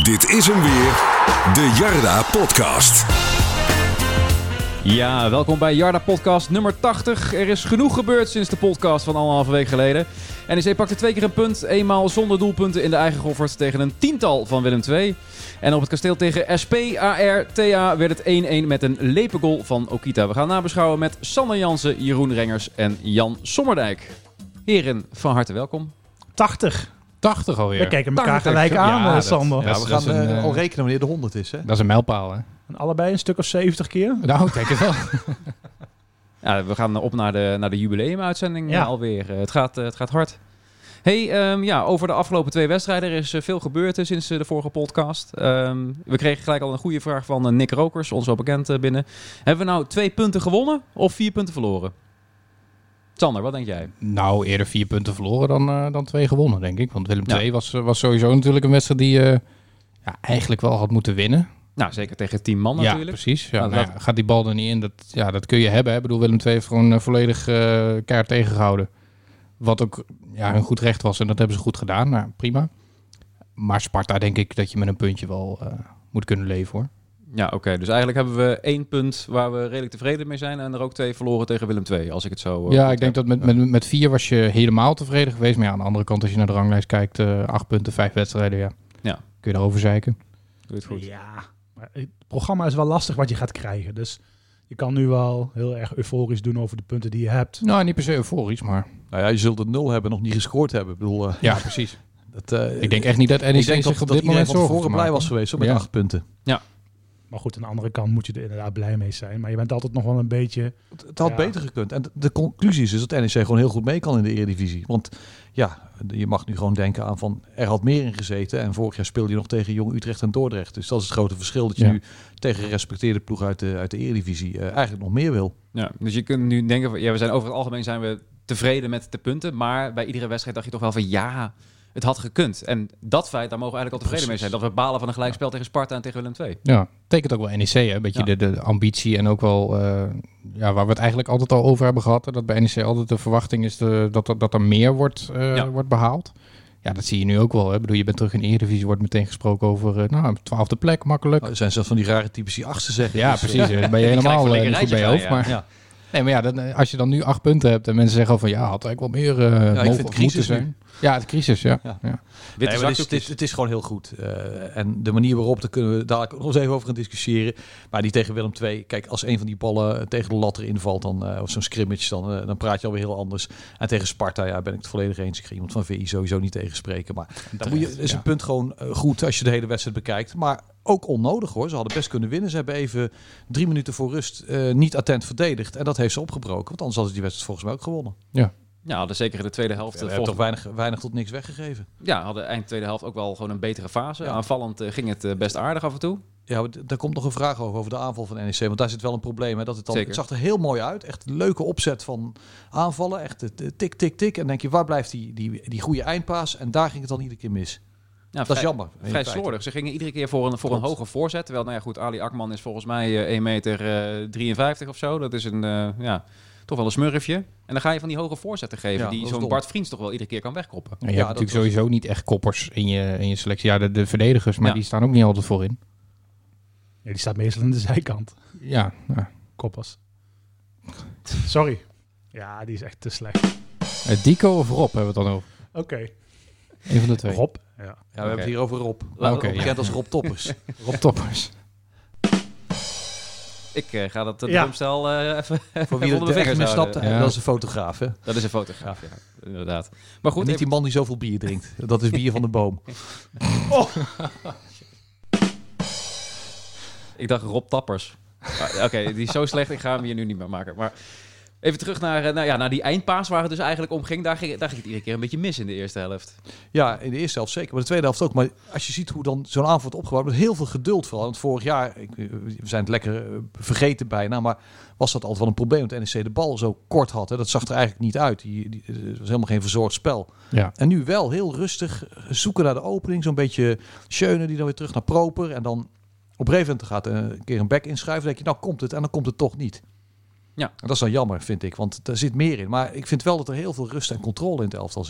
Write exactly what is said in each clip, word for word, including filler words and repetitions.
Dit is hem weer, de Jarda Podcast. Ja, welkom bij Jarda Podcast nummer tachtig. Er is genoeg gebeurd sinds de podcast van anderhalve week geleden. N E C pakte twee keer een punt, eenmaal zonder doelpunten in de eigen Goffert tegen een tiental van Willem twee. En op het kasteel tegen S P A R T A werd het één-één met een lepengoal van Okita. We gaan nabeschouwen met Sander Jansen, Jeroen Rengers en Jan Sommerdijk. Heren, van harte welkom. tachtig. tachtig alweer. We kijken elkaar tachtig. gelijk aan, Ja, uh, dat- Sander. ja, Ja, dat we is gaan een, uh, uh, al rekenen wanneer de honderd is, hè? Dat is een mijlpaal, hè? En allebei een stuk of zeventig keer. Nou, ik denk het wel. Ja, we gaan op naar de, naar de jubileumuitzending Ja. uh, alweer. Uh, het, gaat, uh, het gaat hard. Hey, um, ja, over de afgelopen twee wedstrijden er is uh, veel gebeurd uh, sinds uh, de vorige podcast. Um, we kregen gelijk al een goede vraag van uh, Nick Rokers, ons wel bekend uh, binnen. Hebben we nou twee punten gewonnen of vier punten verloren? Sander, wat denk jij? Nou, eerder vier punten verloren dan, uh, dan twee gewonnen, denk ik. Want Willem Ja. twee was, uh, was sowieso natuurlijk een wedstrijd die uh, ja, eigenlijk wel had moeten winnen. Nou, zeker tegen tien man Ja, natuurlijk. precies. Ja, Nou, nou dat- ja, gaat die bal er niet in, dat, ja, dat kun je hebben. Hè. Ik bedoel, Willem twee heeft gewoon uh, volledig uh, kaart tegengehouden. Wat ook ja, hun goed recht was en dat hebben ze goed gedaan. Nou, prima. Maar Sparta denk ik dat je met een puntje wel uh, moet kunnen leven, hoor. Ja, oké. Okay. Dus eigenlijk hebben we één punt waar we redelijk tevreden mee zijn. En er ook twee verloren tegen Willem twee, als ik het zo... Uh, Ja, goed ik denk heb. dat met, met, met vier was je helemaal tevreden geweest. Maar ja, aan de andere kant, als je naar de ranglijst kijkt, uh, acht punten, vijf wedstrijden, ja. Ja. Kun je daarover zeiken. Doe het goed. Ja, maar het programma is wel lastig wat je gaat krijgen. Dus je kan nu wel heel erg euforisch doen over de punten die je hebt. Nou, niet per se euforisch, maar... Nou ja, je zult het nul hebben, nog niet gescoord hebben. Ik bedoel, uh, Ja, precies. dat, uh, Ik denk echt niet dat N E C ik denk zich dat, op dat dit iedereen moment van zorgen tevoren hoeft te blij maken. was geweest hoor, met Ja. acht punten. Maar goed, aan de andere kant moet je er inderdaad blij mee zijn. Maar je bent altijd nog wel een beetje... Het, het had Ja. beter gekund. En de, de conclusie is dus dat N E C gewoon heel goed mee kan in de Eredivisie. Want ja, je mag nu gewoon denken aan van, er had meer in gezeten. En vorig jaar speelde je nog tegen Jong Utrecht en Dordrecht. Dus dat is het grote verschil. Dat je Ja. nu tegen gerespecteerde ploeg uit de, uit de Eredivisie uh, eigenlijk nog meer wil. Ja, dus je kunt nu denken, van, ja, we zijn over het algemeen zijn we tevreden met de punten, maar bij iedere wedstrijd dacht je toch wel van ja, het had gekund. En dat feit, daar mogen we eigenlijk al tevreden Precies. mee zijn. Dat we balen van een gelijkspel tegen Sparta en tegen Willem twee. Ja, tekent ook wel N E C, hè? Een beetje Ja. de, de ambitie en ook wel... Uh, ja, waar we het eigenlijk altijd al over hebben gehad. Dat bij N E C altijd de verwachting is de, dat, er, dat er meer wordt, uh, Ja. wordt behaald. Ja, dat zie je nu ook wel. Hè? Ik bedoel, je bent terug in de Eredivisie, wordt meteen gesproken over... Uh, nou, twaalfde plek, makkelijk. Nou, er zijn zelfs van die rare types die achtste zeggen. Ja, Dus, uh, precies. Dan ben je Die helemaal krijgen uh, een niet goed bij je rijtje hoofd. gaan, Maar, ja. nee, maar ja, dan, als je dan nu acht punten hebt en mensen zeggen al van... Ja, had eigenlijk wel meer uh, ik mogen vind of het crisis moeten zijn. Ja, het crisis, ja. Ja. ja. Witte Nee, maar het, is, het, zakdoekjes. is, het is gewoon heel goed. Uh, en de manier waarop, daar kunnen we dadelijk nog eens even over gaan discussiëren. Maar die tegen Willem twee, kijk, als een van die ballen tegen de lat erin valt, dan, uh, of zo'n scrimmage, dan, uh, dan praat je alweer heel anders. En tegen Sparta, ja, ben ik het volledig eens. Ik ga iemand van V I sowieso niet tegenspreken. Maar dan moet je, is ja. een punt gewoon uh, goed als je de hele wedstrijd bekijkt. Maar ook onnodig hoor. Ze hadden best kunnen winnen. Ze hebben even drie minuten voor rust uh, niet attent verdedigd. En dat heeft ze opgebroken. Want anders hadden ze die wedstrijd volgens mij ook gewonnen. Ja. Ja, hadden zeker in de tweede helft. Ze uh, hebben toch volgens- weinig, weinig tot niks weggegeven. Ja, hadden eind tweede helft ook wel gewoon een betere fase. Ja. Aanvallend uh, ging het uh, best aardig af en toe. Ja, maar d- daar komt nog een vraag over, over de aanval van N E C. Want daar zit wel een probleem. Hè, dat het, dan, Zeker. het zag er heel mooi uit. Echt een leuke opzet van aanvallen. Echt uh, tik, tik, tik. En dan denk je, waar blijft die, die, die goede eindpaas? En daar ging het dan iedere keer mis. Ja, Dat vrij- is jammer. in Vrij feite. slordig. Ze gingen iedere keer voor een, voor een Klopt. hoge voorzet. Terwijl, nou ja, goed, Ali Akman is volgens mij uh, één meter drieënvijftig of zo. Dat is een, uh, ja, toch wel een smurfje. En dan ga je van die hoge voorzetten geven, Ja, die dat is zo'n dom. Bart Vriends toch wel iedere keer kan wegkoppen. Ja, je Ja, hebt dat natuurlijk sowieso niet echt koppers in je, in je selectie. Ja, de, de verdedigers, maar Ja. die staan ook niet altijd voorin. Ja, die staat meestal aan de zijkant. Ja, ja. Koppers. Sorry. Ja, die is echt te slecht. Uh, Dico of Rob hebben we het dan over? Oké. Een van de twee. Rob. Ja. Ja, we hebben het hier over Rob. Oké, Oké, bekend ja. als Rob Toppers. Rob Toppers. Ik uh, ga dat uh, Ja. drumstel uh, even Voor wie onder er mijn echt vingers mee houden. snapt, Ja. dat is een fotograaf. Hè? Dat is een fotograaf, ja. Inderdaad. Maar goed, Niet even- die man die zoveel bier drinkt. Dat is bier van de boom. ik dacht Rob Tappers. Maar, Oké, okay, die is zo slecht, ik ga hem hier nu niet meer maken. Maar even terug naar, uh, nou ja, naar die eindpaas waar het dus eigenlijk om ging. Daar ging, daar ging het iedere keer een beetje mis in de eerste helft. Ja, in de eerste helft zeker, maar de tweede helft ook. Maar als je ziet hoe dan zo'n aanval wordt opgebouwd, met heel veel geduld vooral. Want vorig jaar, ik, we zijn het lekker uh, vergeten bijna, maar was dat altijd wel een probleem. Dat N E C de bal zo kort had. Hè. Dat zag er eigenlijk niet uit. Die, die, het was helemaal geen verzorgd spel. Ja. En nu wel heel rustig zoeken naar de opening. Zo'n beetje Schöne die dan weer terug naar Proper. En dan op een gegeven moment gaat een keer een back inschuiven. Dan denk je, nou komt het. En dan komt het toch niet. Ja. En dat is dan jammer, vind ik. Want daar zit meer in. Maar ik vind wel dat er heel veel rust en controle in het elftal zit.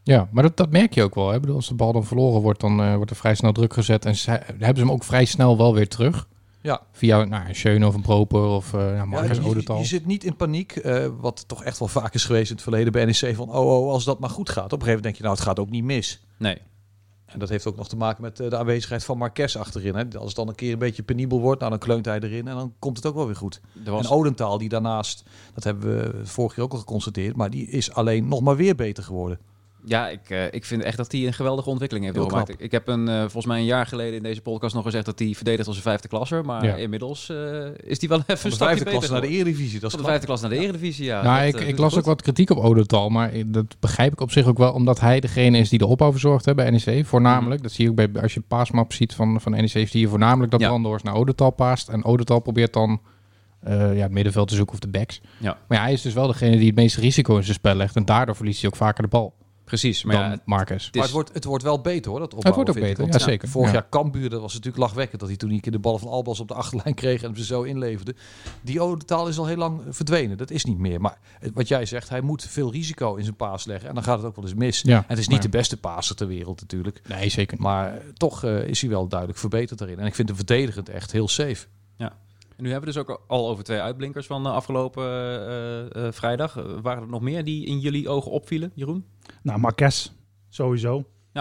Ja, maar dat, dat merk je ook wel. Hè? Ik bedoel, als de bal dan verloren wordt, dan uh, wordt er vrij snel druk gezet. En ze, hebben ze hem ook vrij snel wel weer terug. Ja. Via nou, een Schöne of een Proper of uh, ja, Marcus ja, je, Odental. Je zit niet in paniek, uh, wat toch echt wel vaak is geweest in het verleden bij N E C. Van, oh, oh, als dat maar goed gaat. Op een gegeven moment denk je, nou, het gaat ook niet mis. Nee. En dat heeft ook nog te maken met uh, de aanwezigheid van Marques achterin. Hè. Als het dan een keer een beetje penibel wordt, nou, dan kleunt hij erin en dan komt het ook wel weer goed. Was... En Odental, die daarnaast, dat hebben we vorig jaar ook al geconstateerd, maar die is alleen nog maar weer beter geworden. Ja, ik, uh, ik vind echt dat hij een geweldige ontwikkeling heeft doorgemaakt. Ik, ik heb een, uh, volgens mij een jaar geleden in deze podcast nog gezegd dat hij verdedigt als een vijfde klasser. Maar ja. inmiddels uh, is hij wel even van een de vijfde klasse naar de Eredivisie. Dat is van de vijfde klas naar de Eredivisie, ja. Nou, dat, ik, uh, ik las goed. ook wat kritiek op Odental, maar dat begrijp ik op zich ook wel, omdat hij degene is die de opbouw verzorgt hè, bij N E C. Voornamelijk, mm. dat zie je ook bij, als je paasmap ziet van, van N E C, zie je voornamelijk dat ja. Brandhorst naar Odental paast. En Odental probeert dan uh, ja, het middenveld te zoeken of de backs. Ja. Maar ja, hij is dus wel degene die het meeste risico in zijn spel legt en daardoor verliest hij ook vaker de bal. Precies, maar dan ja, Marcus. Het, maar het, wordt, het wordt wel beter hoor, dat opbouwen. Het wordt ook beter, ja, zeker. Vorig ja. jaar Cambuur, dat was natuurlijk lachwekkend dat hij toen een keer de ballen van Albas op de achterlijn kreeg en ze zo inleverde. Die Odental is al heel lang verdwenen, dat is niet meer. Maar wat jij zegt, hij moet veel risico in zijn paas leggen en dan gaat het ook wel eens mis. Ja, en het is niet ja. de beste paaser ter wereld natuurlijk. Nee, zeker. Maar toch uh, is hij wel duidelijk verbeterd daarin. En ik vind hem verdedigend echt heel safe. Ja. En nu hebben we dus ook al over twee uitblinkers van de afgelopen uh, uh, vrijdag. Uh, waren er nog meer die in jullie ogen opvielen, Jeroen? Nou, Marques. Sowieso. Ja.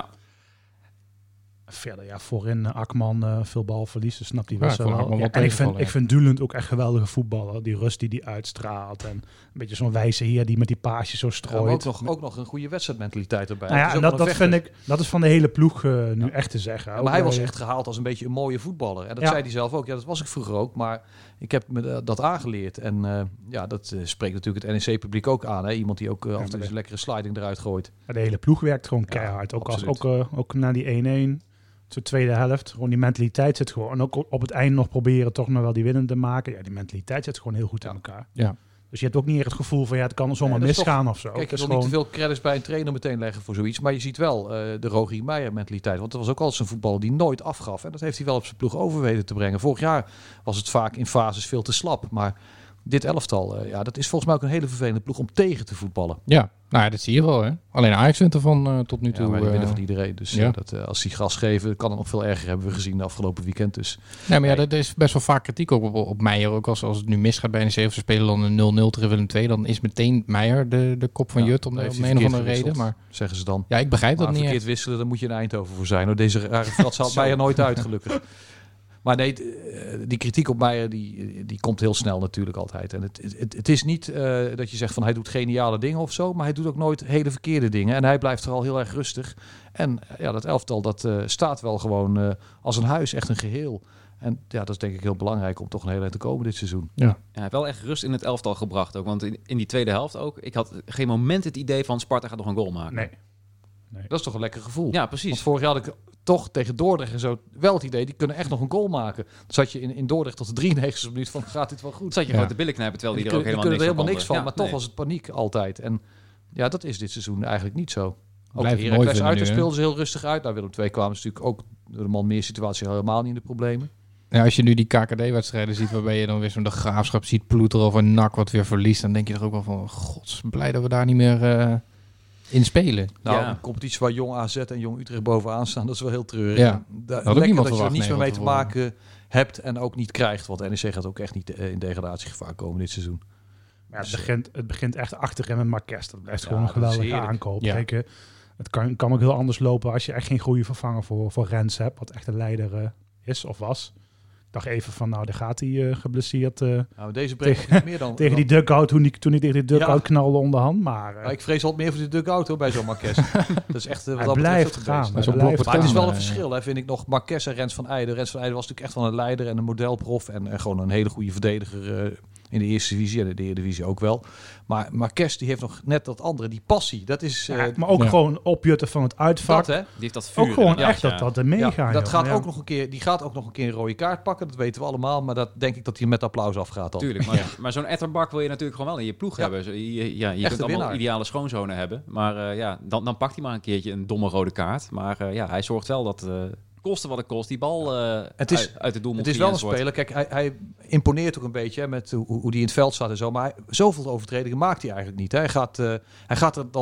Verder, ja, voorin uh, Akman uh, veel balverlies, dus snapt hij wel ja, zo wel. Ja, en ik vind, ja. ik vind Dulund ook echt geweldige voetballer. Die rust die die uitstraalt en een beetje zo'n wijze heer die met die paasjes zo strooit. Ja, ook, nog, ook nog een goede wedstrijdmentaliteit erbij. Nou ja, en dat, dat vind ik, dat is van de hele ploeg uh, nu ja. echt te zeggen. Ja, maar hij was echt gehaald als een beetje een mooie voetballer. En dat ja. zei hij zelf ook. Ja, dat was ik vroeger ook, maar ik heb me uh, dat aangeleerd. En uh, ja, dat uh, spreekt natuurlijk het N E C-publiek ook aan. Hè? Iemand die ook uh, ja, af en toe een lekkere sliding eruit gooit. Ja, de hele ploeg werkt gewoon keihard. Ja, ook, als, ook, uh, ook na die één-één. Zo'n tweede helft, gewoon die mentaliteit zit gewoon. En ook op het eind nog proberen toch nog wel die winnen te maken. Ja, die mentaliteit zit gewoon heel goed ja. in elkaar. Ja. Dus je hebt ook niet echt het gevoel van ja, het kan zomaar nee, misgaan toch, of zo. Kijk, ik wil gewoon... niet te veel credits bij een trainer meteen leggen voor zoiets. Maar je ziet wel uh, de Rogier Meijer mentaliteit. Want dat was ook altijd een voetballer die nooit afgaf. En dat heeft hij wel op zijn ploeg over weten te brengen. Vorig jaar was het vaak in fases veel te slap. Maar dit elftal, uh, ja, dat is volgens mij ook een hele vervelende ploeg om tegen te voetballen. Ja, nou ja, dat zie je wel. Hè? Alleen Ajax wint ervan uh, tot nu toe. Ja, maar die winnen uh, van iedereen. Dus ja. uh, dat, uh, als die gas geven, kan het nog veel erger, hebben we gezien de afgelopen weekend. Dus. Nee, maar ja, er is best wel vaak kritiek op, op, op Meijer. Ook als, als het nu misgaat bij N E C of ze spelen dan een nul nul tegen Willem twee, dan is meteen Meijer de, de kop van ja, Jut om de, om een of andere reden. Maar zeggen ze dan. Ja, ik begrijp maar dat niet. Verkeerd echt. Wisselen, dan moet je in Eindhoven voor zijn. Hoor. Deze rare frats haalt Meijer nooit uit, gelukkig. Maar nee, die kritiek op Meijer, die, die komt heel snel natuurlijk altijd. En het, het, het is niet uh, dat je zegt van hij doet geniale dingen of zo, maar hij doet ook nooit hele verkeerde dingen. En hij blijft vooral heel erg rustig. En ja, dat elftal, dat uh, staat wel gewoon uh, als een huis, echt een geheel. En ja, dat is denk ik heel belangrijk om toch een hele eind te komen dit seizoen. Ja. Ja, hij heeft wel echt rust in het elftal gebracht ook. Want in, in die tweede helft ook, ik had geen moment het idee van Sparta gaat nog een goal maken. Nee. nee. Dat is toch een lekker gevoel. Ja, precies. Want vorig jaar had ik toch tegen Dordrecht en zo wel het idee, die kunnen echt nog een goal maken. Dan zat je in, in Dordrecht tot de drieëntigste minuut van, gaat dit wel goed? Zat je ja. gewoon te billen knijpen, terwijl die, die er ook helemaal, helemaal, niks, niks van, van, maar ja, toch nee. was het paniek altijd. En ja, dat is dit seizoen eigenlijk niet zo. Ook Blijf de Heracles uit speelden ze heel rustig uit. Nou, Willem twee kwamen ze natuurlijk ook door de man meer situatie helemaal niet in de problemen. Ja, als je nu die K K D-wedstrijden ziet, waarbij je dan weer zo'n de Graafschap ziet ploeteren of een N A C wat weer verliest, dan denk je er ook wel van, gods, blij dat we daar niet meer uh, in spelen. Nou, ja. een competitie waar Jong A Z en Jong Utrecht bovenaan staan, dat is wel heel treurig. Ja. Da- dat lekker dat je er niets meer mee te tevoren. maken hebt en ook niet krijgt, want N E C gaat ook echt niet in degradatiegevaar komen dit seizoen. Maar het, begint, het begint echt achterin met Marques. Dat blijft Ja, gewoon een dat is geweldige heerlijk. aankoop. Ja. Kijk, uh, het kan, kan ook heel anders lopen als je echt geen goede vervanger voor, voor Rens hebt, wat echt een leider uh, is of was. Ik dacht even van, nou, daar gaat hij uh, geblesseerd uh, Nou, deze brengt niet meer dan... tegen die dugout, toen, die, toen hij tegen die dugout Ja. knalde onderhand. Maar, uh, Nou, ik vrees altijd meer voor de dugout hoor, bij zo'n Marques. Dat is echt uh, wat hij dat blijft betreft gaan. ook Hij zo'n blijft blok Maar het is wel gaan. een verschil, hè, vind ik nog. Marques en Rens van Eijden. Rens van Eijden was natuurlijk echt wel een leider en een modelprof. En, en gewoon een hele goede verdediger uh, in de eerste divisie en de derde divisie ook wel. Maar Marques die heeft nog net dat andere, die passie. Dat is... Uh, Ja, maar ook Ja. gewoon opjutten van het uitvak. dat, hè? Die heeft dat vuur. Ook gewoon ja, echt ja. dat dat er meegaan. Ja, dat joh. gaat Ja. ook nog een keer, die gaat ook nog een keer een rode kaart pakken. Dat weten we allemaal. Maar dat denk ik dat hij met applaus afgaat dan. Tuurlijk, maar, maar zo'n Etterbak wil je natuurlijk gewoon wel in je ploeg Ja. hebben. Zo, je, je- ja, je Echte kunt allemaal winnaar. ideale schoonzonen hebben. Maar uh, ja, dan, dan pakt hij maar een keertje een domme rode kaart. Maar uh, ja, hij zorgt wel dat, uh, koste wat het kost, die bal uh, Het is- uit, uit het doel moet Het is wel een geïnst wordt. speler. Kijk, hij, hij imponeert ook een beetje hè, met hoe, hoe die in het veld staat en zo. Maar hij, zoveel overtredingen maakt hij eigenlijk niet. Hè. Hij, gaat, uh, hij gaat er dan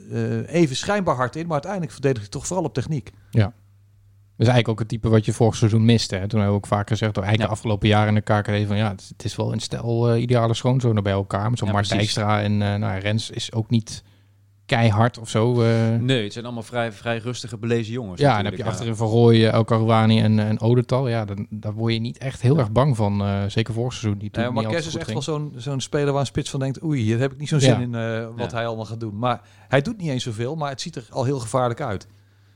uh, even schijnbaar hard in, maar uiteindelijk verdedigt hij toch vooral op techniek. Ja. Dat is eigenlijk ook het type wat je vorig seizoen miste. Hè? Toen hebben we ook vaak gezegd, eigenlijk ja. de afgelopen jaren in de K K D van ja, het, het is wel een stel uh, ideale schoonzonen bij elkaar. Met zo'n ja, Mart Dijkstra en uh, nou, Rens is ook niet keihard of zo. Uh. Nee, het zijn allemaal vrij, vrij rustige, belezen jongens. Ja, en dan heb je ja. achterin Van Rooij, El Karouani en, en Odental. Ja, dan, daar word je niet echt heel ja. erg bang van. Uh, zeker vorig seizoen. Die ja, maar Kes is echt ging. wel zo'n, zo'n speler waar een spits van denkt, oei, hier heb ik niet zo'n zin ja. in uh, wat ja. hij allemaal gaat doen. Maar hij doet niet eens zoveel, maar het ziet er al heel gevaarlijk uit.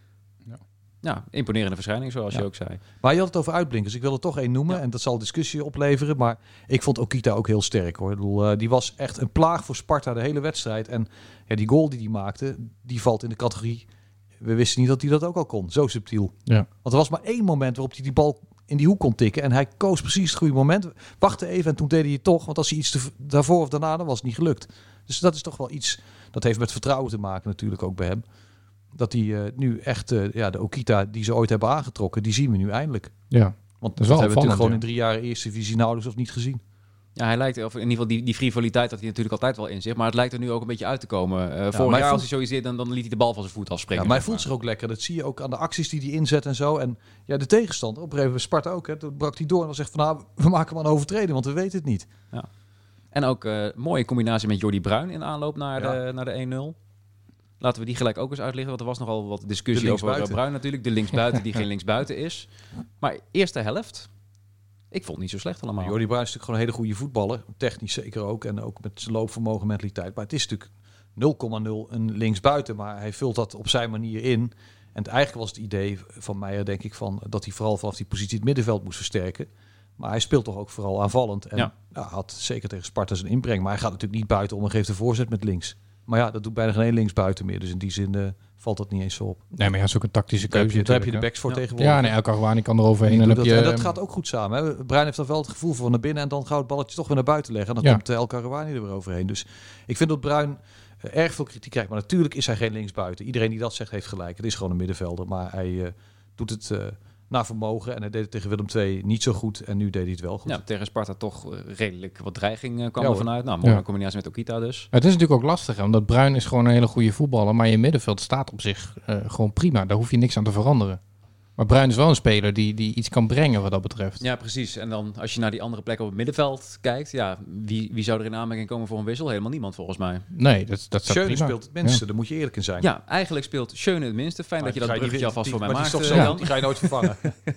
Ja, imponerende verschijning, zoals ja. je ook zei. Maar je had het over uitblinkers. Ik wil er toch één noemen ja. en dat zal discussie opleveren. Maar ik vond Okita ook heel sterk, hoor. Ik bedoel, uh, die was echt een plaag voor Sparta de hele wedstrijd. En ja, die goal die hij maakte, die valt in de categorie... We wisten niet dat hij dat ook al kon. Zo subtiel. Ja. Want er was maar één moment waarop hij die bal in die hoek kon tikken. En hij koos precies het goede moment. Wachtte even en toen deed hij het toch. Want als hij iets te, daarvoor of daarna, dan was het niet gelukt. Dus dat is toch wel iets... Dat heeft met vertrouwen te maken natuurlijk ook bij hem. Dat die uh, nu echt, uh, ja, de Okita die ze ooit hebben aangetrokken, die zien we nu eindelijk. Ja. Want dat, dat hebben we natuurlijk gewoon ja. in drie jaar eerste divisie nauwelijks of niet gezien. Ja, hij lijkt, of in ieder geval die, die frivoliteit dat hij natuurlijk altijd wel in zich, maar het lijkt er nu ook een beetje uit te komen. Uh, ja, vorig jaar voelt... als hij zoiets deed, dan, dan liet hij de bal van zijn voet afspringen. Ja, maar hij voelt zich ook lekker. Dat zie je ook aan de acties die hij inzet en zo. En ja, de tegenstander, op een gegeven moment Sparta ook, hè, toen brak hij door en dan zegt van, nou, we maken maar een overtreding, want we weten het niet. Ja. En ook uh, mooie combinatie met Jordi Bruin in aanloop naar ja. de, naar de één nul. Laten we die gelijk ook eens uitleggen, want er was nogal wat discussie over uh, Bruin natuurlijk. De linksbuiten die geen linksbuiten is. Maar eerste helft, ik vond het niet zo slecht allemaal. Jordi Bruin is natuurlijk gewoon een hele goede voetballer. Technisch zeker ook. En ook met zijn loopvermogen, mentaliteit. Maar het is natuurlijk nul komma nul een linksbuiten. Maar hij vult dat op zijn manier in. En het eigenlijk was het idee van Meijer, denk ik, van dat hij vooral vanaf die positie het middenveld moest versterken. Maar hij speelt toch ook vooral aanvallend. En ja. nou, had zeker tegen Sparta zijn inbreng. Maar hij gaat natuurlijk niet buiten om en geeft de voorzet met links. Maar ja, dat doet bijna geen één linksbuiten meer. Dus in die zin uh, valt dat niet eens zo op. Nee, maar ja, dat is ook een tactische keuze. Daar heb je, daar heb je de backs voor ja. tegenwoordig. Ja, nee, El Karouani kan er overheen. En, dat, heb je, en dat gaat ook goed samen. Hè? Bruin heeft dan wel het gevoel van naar binnen en dan gauw het balletje toch weer naar buiten leggen. En dan ja. komt El Karouani er weer overheen. Dus ik vind dat Bruin uh, erg veel kritiek krijgt. Maar natuurlijk is hij geen linksbuiten. Iedereen die dat zegt heeft gelijk. Het is gewoon een middenvelder. Maar hij uh, doet het... Uh, naar vermogen. En hij deed het tegen Willem twee niet zo goed. En nu deed hij het wel goed. Ja, tegen Sparta toch redelijk wat dreiging uh, kwam ja, er vanuit. Nou, mooie ja. combinatie met Okita dus. Het is natuurlijk ook lastig, hè, omdat Bruin is gewoon een hele goede voetballer. Maar je middenveld staat op zich uh, gewoon prima. Daar hoef je niks aan te veranderen. Maar Bruin is wel een speler die, die iets kan brengen wat dat betreft. Ja, precies. En dan als je naar die andere plekken op het middenveld kijkt, ja, wie, wie zou er in aanmerking komen voor een wissel? Helemaal niemand volgens mij. Nee, dat, dat staat Schöne prima. speelt het minste, ja. daar moet je eerlijk in zijn. Ja, eigenlijk speelt Schöne het minste. Fijn maar dat je dat bruggetje alvast voor mij maakt. Die, ja. die ga je nooit vervangen.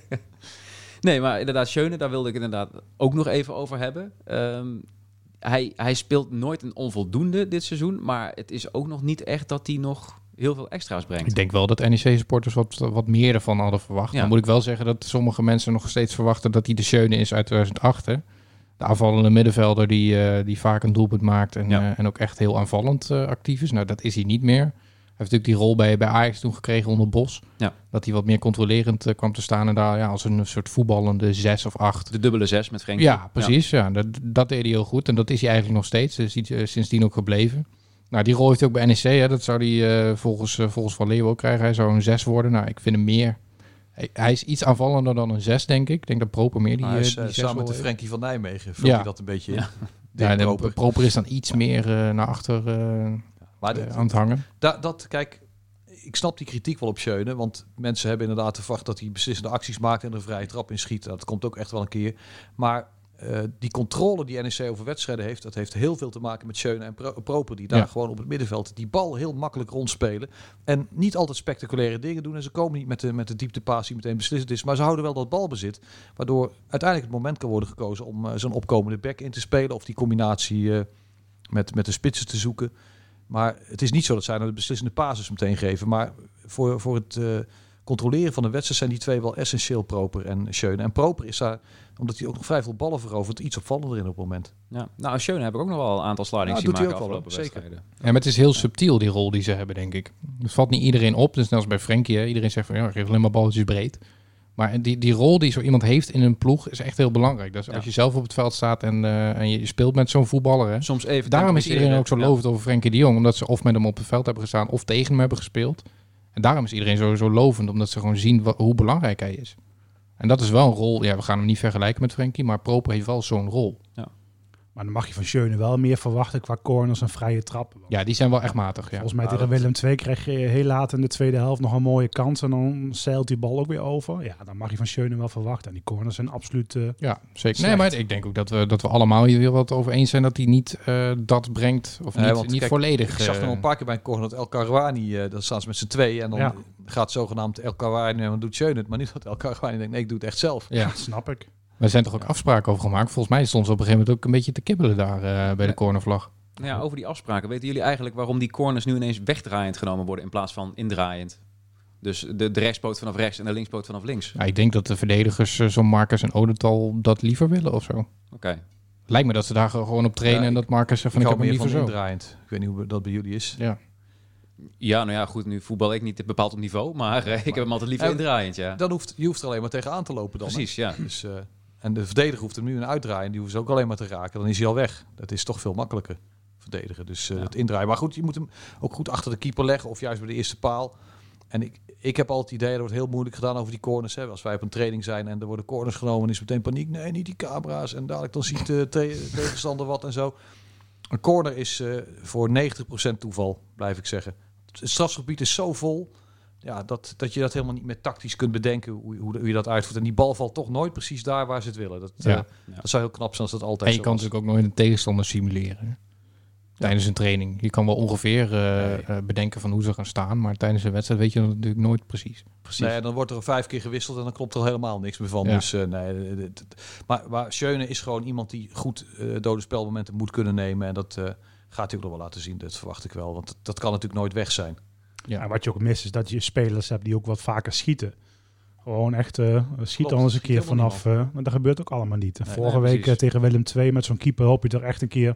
Nee, maar inderdaad, Schöne, daar wilde ik het inderdaad ook nog even over hebben. Um, hij, hij speelt nooit een onvoldoende dit seizoen, maar het is ook nog niet echt dat hij nog heel veel extra's brengt. Ik denk wel dat N E C-supporters wat, wat meer ervan hadden verwacht. Ja. Dan moet ik wel zeggen dat sommige mensen nog steeds verwachten dat hij de Schöne is uit tweeduizend acht. Hè? De aanvallende middenvelder die, uh, die vaak een doelpunt maakt en, ja. uh, en ook echt heel aanvallend uh, actief is. Nou, dat is hij niet meer. Hij heeft natuurlijk die rol bij, bij Ajax toen gekregen onder Bos. Ja. Dat hij wat meer controlerend uh, kwam te staan en daar ja, als een soort voetballende zes of acht. De dubbele zes met Frenkie. Ja, precies. Ja. Ja, dat, dat deed hij heel goed en dat is hij eigenlijk nog steeds. Dus die, uh, sindsdien ook gebleven. Nou, die rol heeft hij ook bij N E C. Hè. Dat zou hij uh, volgens, uh, volgens Van Leeuwen ook krijgen. Hij zou een zes worden. Nou, ik vind hem meer... Hij, hij is iets aanvallender dan een zes, denk ik. Ik denk dat Proper meer die, hij is, die uh, samen met de Frenkie van Nijmegen vult ja. hij dat een beetje in. Ja, ja de Proper. Proper is dan iets meer uh, naar achter uh, maar uh, aan het hangen. Da, dat, kijk, ik snap die kritiek wel op Schöne. Want mensen hebben inderdaad verwacht dat hij beslissende acties maakt en er een vrije trap in schiet. Dat komt ook echt wel een keer. Maar... Uh, die controle die N E C over wedstrijden heeft, dat heeft heel veel te maken met Schöne en Pro- Proper, die daar ja. gewoon op het middenveld die bal heel makkelijk rondspelen. En niet altijd spectaculaire dingen doen. En ze komen niet met de, met de dieptepaas die meteen beslissend is. Maar ze houden wel dat balbezit. Waardoor uiteindelijk het moment kan worden gekozen om uh, zo'n opkomende back in te spelen. Of die combinatie uh, met, met de spitsen te zoeken. Maar het is niet zo dat zij nou de beslissende passes meteen geven. Maar voor, voor het... Uh, controleren van de wedstrijd zijn die twee wel essentieel, Proper en Schöne. En Proper is daar, omdat hij ook nog vrij veel ballen verovert, iets opvallender in op het moment. Ja. Nou, Schöne heb ik ook nog wel een aantal slidings ja, zien maken maken afgelopen zeker. wedstrijden. Ja, maar het is heel subtiel, die rol die ze hebben, denk ik. Het valt niet iedereen op, dus net als bij Frenkie. Hè. Iedereen zegt van, ja, geef alleen maar balletjes breed. Maar die, die rol die zo iemand heeft in een ploeg is echt heel belangrijk. Dus ja. als je zelf op het veld staat en, uh, en je speelt met zo'n voetballer... Hè, soms even daarom is iedereen ook zo lovend ja. over Frenkie de Jong. Omdat ze of met hem op het veld hebben gestaan of tegen hem hebben gespeeld. En daarom is iedereen sowieso lovend, omdat ze gewoon zien wat, hoe belangrijk hij is. En dat is wel een rol, ja, we gaan hem niet vergelijken met Frenkie, maar Proper heeft wel zo'n rol. Ja. Maar dan mag je van Schöne wel meer verwachten qua corners en vrije trappen. Want Ja, die zijn wel echt matig. Ja. volgens mij Maar tegen dat- Willem twee kreeg je heel laat in de tweede helft nog een mooie kans. En dan zeilt die bal ook weer over. Ja, dan mag je van Schöne wel verwachten. En die corners zijn absoluut... Uh, Ja, zeker. Slecht. Nee, maar ik denk ook dat we, dat we allemaal hier wel wat over eens zijn dat hij niet uh, dat brengt. Of Nee, niet, want niet kijk, volledig. Ik zag uh, nog een paar keer bij een corner dat El Karouani, uh, dan staan ze met z'n tweeën en dan Ja. gaat zogenaamd El Karouani en dan doet Schöne het, maar niet dat El Karouani denkt, nee, ik doe het echt zelf. Ja, snap ik. er zijn toch ook afspraken over gemaakt. Volgens mij stond ze op een gegeven moment ook een beetje te kibbelen daar uh, bij de cornervlag. Nou ja, over die afspraken. Weten jullie eigenlijk waarom die corners nu ineens wegdraaiend genomen worden in plaats van indraaiend? Dus de, de rechtspoot vanaf rechts en de linkspoot vanaf links. Ja, ik denk dat de verdedigers, uh, zo'n Marcus en Odental, dat liever willen of zo. Oké. Okay. Lijkt me dat ze daar gewoon op trainen Ja, en dat Marcus zegt van Ik ik, hou heb hem meer liever van zo. indraaiend. Ik weet niet hoe dat bij jullie is. Ja. Ja, nou ja, goed. Nu voetbal ik niet bepaald op niveau, maar uh, ik heb hem altijd liever Ja, indraaiend, ja. Dan hoeft, je hoeft er alleen maar tegenaan te lopen dan. Precies, hè? ja. Dus, uh, en de verdediger hoeft hem nu een uitdraaien. Die hoeft ze ook alleen maar te raken. Dan is hij al weg. Dat is toch veel makkelijker, verdedigen. Dus uh, Ja. het indraaien. Maar goed, je moet hem ook goed achter de keeper leggen. Of juist bij de eerste paal. En ik, ik heb altijd het idee, dat wordt heel moeilijk gedaan over die corners. Hè. Als wij op een training zijn en er worden corners genomen, is meteen paniek. Nee, niet die camera's. En dadelijk dan ziet de te- tegenstander wat en zo. Een corner is uh, voor negentig procent toeval, blijf ik zeggen. Het strafgebied is zo vol, ja, dat, dat je dat helemaal niet meer tactisch kunt bedenken hoe, hoe, hoe je dat uitvoert. En die bal valt toch nooit precies daar waar ze het willen. Dat, Ja. uh, Ja. dat zou heel knap zijn als dat altijd En je zo kan was. natuurlijk ook nooit een tegenstander simuleren. Tijdens een training. Je kan wel ongeveer uh, Nee. uh, bedenken van hoe ze gaan staan. Maar tijdens een wedstrijd weet je dat natuurlijk nooit precies. Precies. Nee, dan wordt er vijf keer gewisseld en dan klopt er al helemaal niks meer van. Ja. Dus, uh, nee, d- d- d- maar, maar Schöne is gewoon iemand die goed uh, dode spelmomenten moet kunnen nemen. En dat uh, gaat hij ook nog wel laten zien. Dat verwacht ik wel. Want dat, dat kan natuurlijk nooit weg zijn. Ja. En wat je ook mist is dat je spelers hebt die ook wat vaker schieten. Gewoon echt uh, schiet Klopt, dan eens een schiet keer helemaal vanaf. Uh, maar dat gebeurt ook allemaal niet. En Nee, vorige nee, week precies. uh, tegen Willem twee met zo'n keeper hoop je er echt een keer...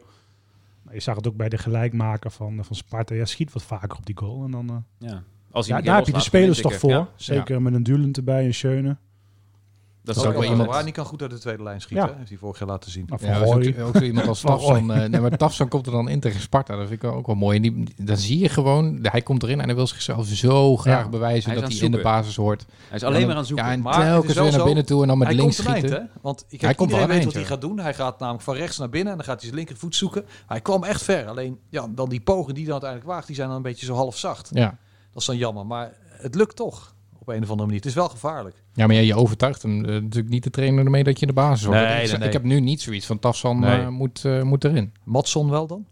Je zag het ook bij de gelijkmaker van, van Sparta. Ja, schiet wat vaker op die goal. En dan, uh, Ja. Als hij ja, een daar keer heb je de loslaat, spelers dan toch win voor. ik, ja. Zeker met een Dulent erbij en Schöne. Dat is is ook ook wel wel iemand- Die kan goed uit de tweede lijn schieten. Ja. Hè? Heeft hij vorig jaar laten zien. Nou, van Ja, dat is Roy. ook, ook zo iemand als Van Tafsan. Roy. Uh, nee, maar Tafsan komt er dan in tegen Sparta. Dat vind ik ook wel mooi. En die, dan zie je gewoon, hij komt erin en hij wil zichzelf zo graag Ja. bewijzen Hij is dat aan hij in de zoeken. basis hoort. Hij is alleen En maar dan- aan het zoeken. Ja, en Maar het is telkens wel weer naar zo, binnen toe en dan met hij links komt een eind, schieten. hè? Want ik Hij heb komt wel iedereen een weet wat eind, hij gaat doen. Hij gaat namelijk van rechts naar binnen en dan gaat hij zijn linkervoet zoeken. Hij kwam echt ver. Alleen ja, dan die pogingen die hij dan uiteindelijk waagt, die zijn dan een beetje zo half zacht. Ja. Dat is dan jammer. Maar het lukt toch op een of andere manier. Het is wel gevaarlijk. Ja, maar ja, je overtuigt hem uh, natuurlijk niet de trainer ermee dat je in de basis hoort. Nee, ik, nee, nee. ik heb nu niet zoiets van Tafsan Nee. uh, moet, uh, moet erin. Matson wel dan?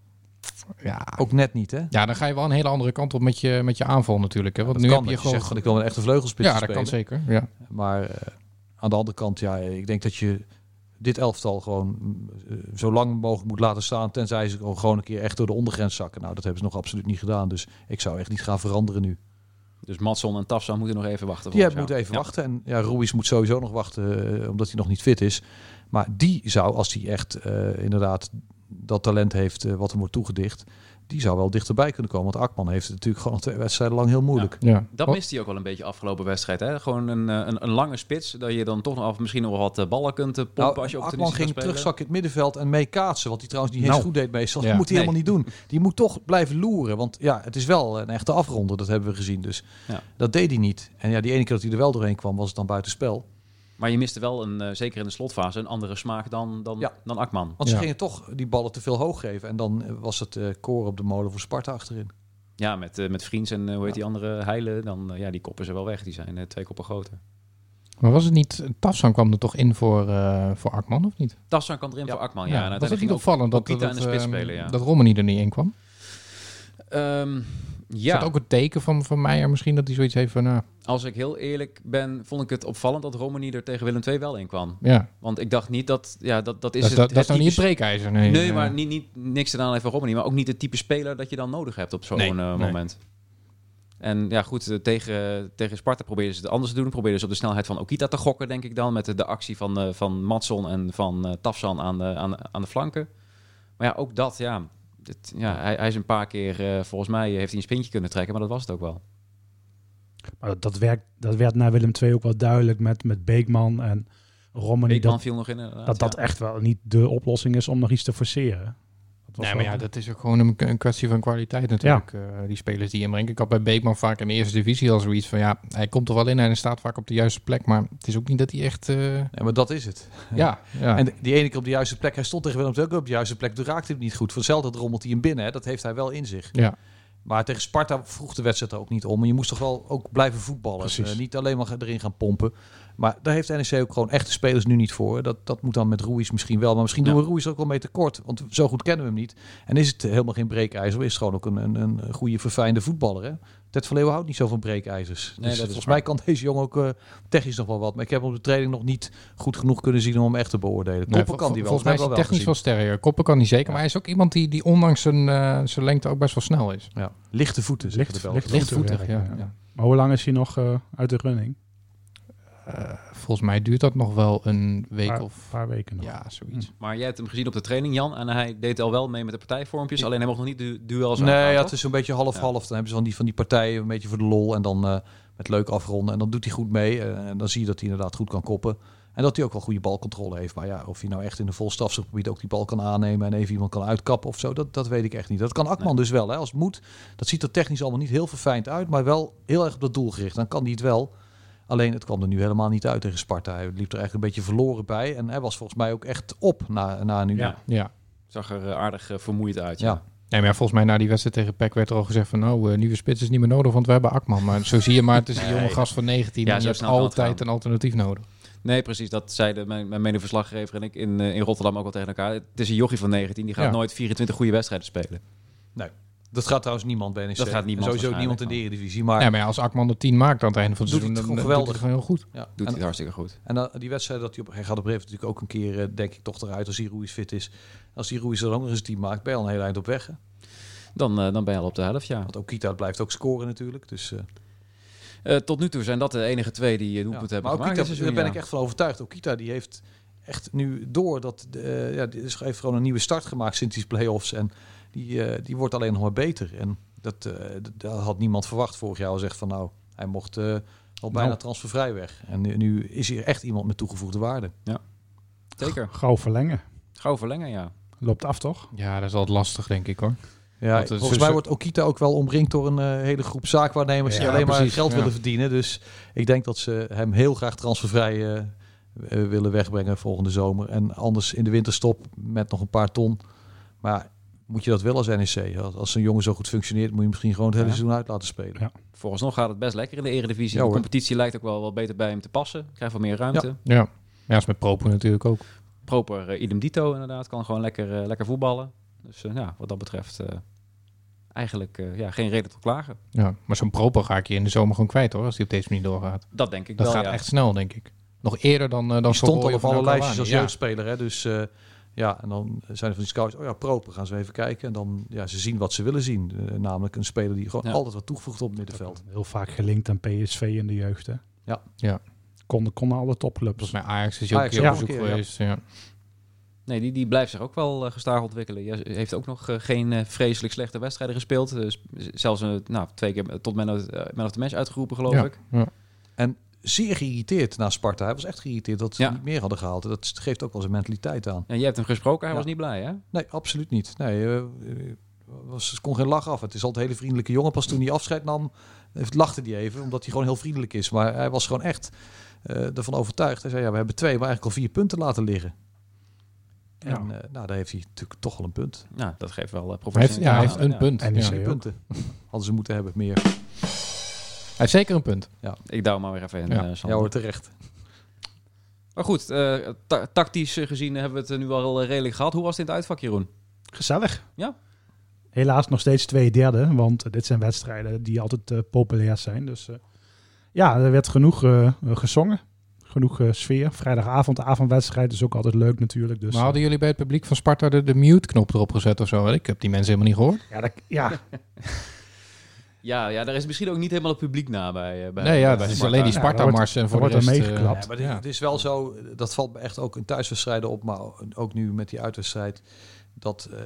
Ja. Ook net niet, hè? ja, dan ga je wel een hele andere kant op met je, met je aanval natuurlijk. Hè? Want Dat nu kan, heb je dat gewoon... zegt van ik wil een echte vleugelspits ja, dat spelen. kan zeker. Ja. Maar uh, aan de andere kant, ja, ik denk dat je dit elftal gewoon uh, zo lang mogelijk moet laten staan. Tenzij ze gewoon een keer echt door de ondergrens zakken. Nou, dat hebben ze nog absoluut niet gedaan. Dus ik zou echt niet gaan veranderen nu. Dus Madsson en Tafsan moeten nog even wachten. Die volgens moeten jou. even Ja. wachten. En ja, Ruiz moet sowieso nog wachten, uh, omdat hij nog niet fit is. Maar die zou, als hij echt uh, inderdaad dat talent heeft uh, wat hem wordt toegedicht, die zou wel dichterbij kunnen komen. Want Akman heeft het natuurlijk gewoon twee wedstrijden lang heel moeilijk. Ja. Dat Wat- mist hij ook wel een beetje afgelopen wedstrijd. Hè? Gewoon een, eh, een, een lange spits. Dat je dan toch nog af misschien nog wat eh, ballen kunt eh, pompen Nou, als je op Akman tennis ging gaat spelen. terugzakken in het middenveld en mee kaatsen. Wat hij trouwens niet eens Nou. goed deed meestal. Ja. Dat moet hij Nee. helemaal niet doen. Die moet toch blijven loeren. Want ja, het is wel een echte afronder. Dat hebben we gezien. Dus Ja. dat deed hij niet. En ja, die ene keer dat hij er wel doorheen kwam, was het dan buitenspel. Maar je miste wel, een, uh, zeker in de slotfase, een andere smaak dan, dan, Ja. dan Akman. Want ze Ja. gingen toch die ballen te veel hoog geven. En dan uh, was het uh, koren op de molen voor Sparta achterin. Ja, met, uh, met Vriends en uh, hoe heet die andere Heilen, dan uh, ja, die koppen ze wel weg. Die zijn uh, twee koppen groter. Maar was het niet... Tafsan kwam er toch in voor, uh, voor Akman, of niet? Tafsan kan erin Ja. voor Akman. Ja, Ja, en was het uiteindelijk niet ging opvallend dat, Okita dat, in de spits ehm, spelen, ja. dat Romani er niet in kwam? Um, Is ja, dat ook een teken van, van Meijer misschien dat hij zoiets heeft van... Nou, als ik heel eerlijk ben, vond ik het opvallend dat Romani er tegen Willem twee wel in kwam. ja, Want ik dacht niet dat, ja, dat, dat is dat, het, dat, dat is het nou niet het type- breekijzer. Nee, Nee, Eh, maar niet, niet, niks te aan even Romani, maar ook niet het type speler dat je dan nodig hebt op zo'n Nee, uh, nee. moment. En ja, goed, uh, tegen, tegen Sparta probeerden ze het anders te doen. Probeerden ze op de snelheid van Okita te gokken, denk ik dan. Met de, de actie van, uh, van Madsson en van uh, Tafsan aan de, aan, aan de flanken. Maar ja, ook dat, ja. Dit, ja hij, hij is een paar keer, uh, volgens mij, heeft hij een spintje kunnen trekken. Maar dat was het ook wel. Maar dat, dat, werkt, dat werd na Willem twee ook wel duidelijk met, met Beekman en Romani. Beekman Dat, viel nog in. inderdaad, dat dat ja. echt wel niet de oplossing is om nog iets te forceren. Nee, maar ja, dat is ook gewoon een, een kwestie van kwaliteit natuurlijk. Ja. Uh, die spelers die inbrengen. Ik had bij Beekman vaak in de eerste divisie al zoiets van... ja, hij komt er wel in en hij staat vaak op de juiste plek. Maar het is ook niet dat hij echt... Uh... Nee, maar dat is het. Ja, ja. En die ene keer op de juiste plek... Hij stond tegen Willem twee ook op de juiste plek. Toen raakte hij niet goed. Vanzelfde rommelt hij hem binnen. Hè. Dat heeft hij wel in zich. Ja. Maar tegen Sparta vroeg de wedstrijd er ook niet om. En je moest toch wel ook blijven voetballen. Uh, niet alleen maar erin gaan pompen. Maar daar heeft N E C ook gewoon echte spelers nu niet voor. Dat, dat moet dan met Ruiz misschien wel. Maar misschien ja. doen we Ruiz ook wel mee tekort. Want zo goed kennen we hem niet. En is het helemaal geen breekijzer. Is het gewoon ook een, een, een goede verfijnde voetballer. Hè? Ted van Leeuwen houdt niet zo van breekijzers. Nee, dus dat volgens mij kan deze jongen ook uh, technisch nog wel wat. Maar ik heb hem op de training nog niet goed genoeg kunnen zien om hem echt te beoordelen. Koppen nee, kan die wel. Volgens mij is hij technisch wel sterker. Koppen kan hij zeker. Ja. Maar hij is ook iemand die, die ondanks zijn, uh, zijn lengte ook best wel snel is. Ja. Lichte voeten. Licht, de licht, lichtvoetig, ja. Ja. Ja. Maar hoe lang is hij nog uh, uit de running? Uh, volgens mij duurt dat nog wel een week paar, of... paar weken nog. Ja, zoiets. Hm. Maar jij hebt hem gezien op de training, Jan. En hij deed al wel mee met de partijvormpjes. Alleen hij mocht nog niet du- duels Nee, aangaan, ja, toch? het is een beetje half-half. Ja. Dan hebben ze van die, van die partijen een beetje voor de lol. En dan uh, met leuk afronden. En dan doet hij goed mee. Uh, en dan zie je dat hij inderdaad goed kan koppen. En dat hij ook wel goede balcontrole heeft. Maar ja, of hij nou echt in de vol strafschopgebied ook die bal kan aannemen... en even iemand kan uitkappen of zo, dat, dat weet ik echt niet. Dat kan Akman nee. dus wel, hè, als het moet. Dat ziet er technisch allemaal niet heel verfijnd uit... maar wel heel erg op dat doel gericht. Dan kan hij het wel... Alleen het kwam er nu helemaal niet uit tegen Sparta. Hij liep er echt een beetje verloren bij. En hij was volgens mij ook echt op na, na een uur. Ja, ja. Zag er uh, aardig uh, vermoeid uit. Ja. Ja. Nee, maar ja, volgens mij na die wedstrijd tegen P E C werd er al gezegd van... nou, uh, nieuwe spits is niet meer nodig, want we hebben Akman. Maar zo zie je maar, het is een nee, jonge gast van negentien... Ja, en je hebt altijd een alternatief nodig. Nee, precies. Dat zeiden mijn, mijn medeverslaggever en ik in, uh, in Rotterdam ook wel tegen elkaar. Het is een jochie van negentien. Die gaat ja. nooit vierentwintig goede wedstrijden spelen. Nee. Dat gaat trouwens niemand bij N E C. Dat gaat niemand. Sowieso niemand in de Eredivisie. Maar, ja, maar ja, als Akman de tien maakt aan het einde van het doet seizoen... het dan geweldig. doet hij het gewoon heel goed. Ja. Doet en, hij het hartstikke goed. En uh, die wedstrijd, dat hij, op, hij gaat op Reef natuurlijk ook een keer, uh, denk ik, toch eruit als die Ruiz fit is. Als die Ruiz er ook nog eens team maakt, ben je al een heel eind op weg. Hè? Dan, uh, dan ben je al op de helft, ja. Want ook Kita blijft ook scoren natuurlijk. Dus, uh... Uh, tot nu toe zijn dat de enige twee die doelpunt ja. hebben maar gemaakt. Maar Okita, daar ben ja. ik echt van overtuigd. Okita die heeft echt nu door dat... Uh, ja, die heeft gewoon een nieuwe start gemaakt sinds die play-offs. En die, uh, die wordt alleen nog maar beter. En dat, uh, dat had niemand verwacht vorig jaar. Al zegt van nou, hij mocht uh, al bijna nou. transfervrij weg. En nu, nu is hier echt iemand met toegevoegde waarde. Ja, zeker. Gauw verlengen. Gauw verlengen, ja. Loopt af, toch? Ja, dat is altijd lastig, denk ik, hoor. Ja, volgens dus mij wordt Okita ook wel omringd door een uh, hele groep zaakwaarnemers... Ja, die alleen precies, maar geld ja. willen verdienen. Dus ik denk dat ze hem heel graag transfervrij uh, uh, willen wegbrengen volgende zomer. En anders in de winterstop met nog een paar ton. Maar moet je dat wel als N E C? Als, als een jongen zo goed functioneert... moet je misschien gewoon het hele ja. seizoen uit laten spelen. Ja. Nog gaat het best lekker in de Eredivisie. Ja, de competitie lijkt ook wel, wel beter bij hem te passen. Krijgt wel meer ruimte. Ja, ja. ja is met Proper natuurlijk ook. Proper, uh, idem dito inderdaad. Kan gewoon lekker, uh, lekker voetballen. Dus uh, ja, wat dat betreft... Uh, eigenlijk uh, ja, geen reden tot klagen. Ja, maar zo'n Proper ga ik je in de zomer gewoon kwijt, hoor. Als die op deze manier doorgaat. Dat denk ik dat wel, Dat gaat ja. echt snel, denk ik. Nog eerder dan... Uh, dan die stond al op alle lijstjes als ja. jeugdspeler, hè. Dus... Uh, Ja, en dan zijn er van die scouts, oh ja, Proper, gaan ze even kijken. En dan, ja, ze zien wat ze willen zien. Uh, namelijk een speler die gewoon ja. altijd wat toevoegt op het middenveld. Heel vaak gelinkt aan P S V in de jeugd, hè? Ja. ja. Konden konden alle topclubs. Volgens mij Ajax is ook een keer op bezoek geweest. Ja. Ja. Nee, die, die blijft zich ook wel uh, gestaag ontwikkelen. Je heeft ook nog uh, geen uh, vreselijk slechte wedstrijden gespeeld. Uh, zelfs uh, nou, twee keer tot man of, uh, man of the match uitgeroepen, geloof ja. ik. Ja. En zeer geïrriteerd na Sparta. Hij was echt geïrriteerd dat ze ja. niet meer hadden gehaald. Dat geeft ook wel zijn mentaliteit aan. En jij hebt hem gesproken, hij ja. was niet blij, hè? Nee, absoluut niet. Nee, uh, was, kon geen lach af. Het is altijd een hele vriendelijke jongen. Pas toen hij afscheid nam, lachte hij even, omdat hij gewoon heel vriendelijk is. Maar hij was gewoon echt uh, ervan overtuigd. Hij zei, ja, we hebben twee, maar eigenlijk al vier punten laten liggen. Ja. En uh, nou, daar heeft hij natuurlijk toch wel een punt. Nou, dat geeft wel uh, professioneel. Ja, hij heeft een ja. punt. En ja. ja. punten. Hadden ze moeten hebben, meer. Hij heeft zeker een punt. Ja. Ik douw maar weer even in. Ja, uh, ja hoor, terecht. Maar goed, uh, ta- tactisch gezien hebben we het nu al redelijk gehad. Hoe was het in het uitvak, Jeroen? Gezellig. Ja. Helaas nog steeds twee derde, want dit zijn wedstrijden die altijd uh, populair zijn. Dus uh, ja, er werd genoeg uh, gezongen. Genoeg uh, sfeer. Vrijdagavond, avondwedstrijd is ook altijd leuk natuurlijk. Dus, maar hadden jullie bij het publiek van Sparta de, de mute-knop erop gezet of zo? Ik heb die mensen helemaal niet gehoord. Ja, dat, ja. Ja, ja, daar is misschien ook niet helemaal het publiek na bij. bij nee, ja, bij het is alleen die Sparta-mars ja, en voor de rest... meegeklapt. Ja, maar dit, ja. Het is wel zo, dat valt me echt ook in thuiswedstrijden op, maar ook nu met die uitwedstrijd, dat uh,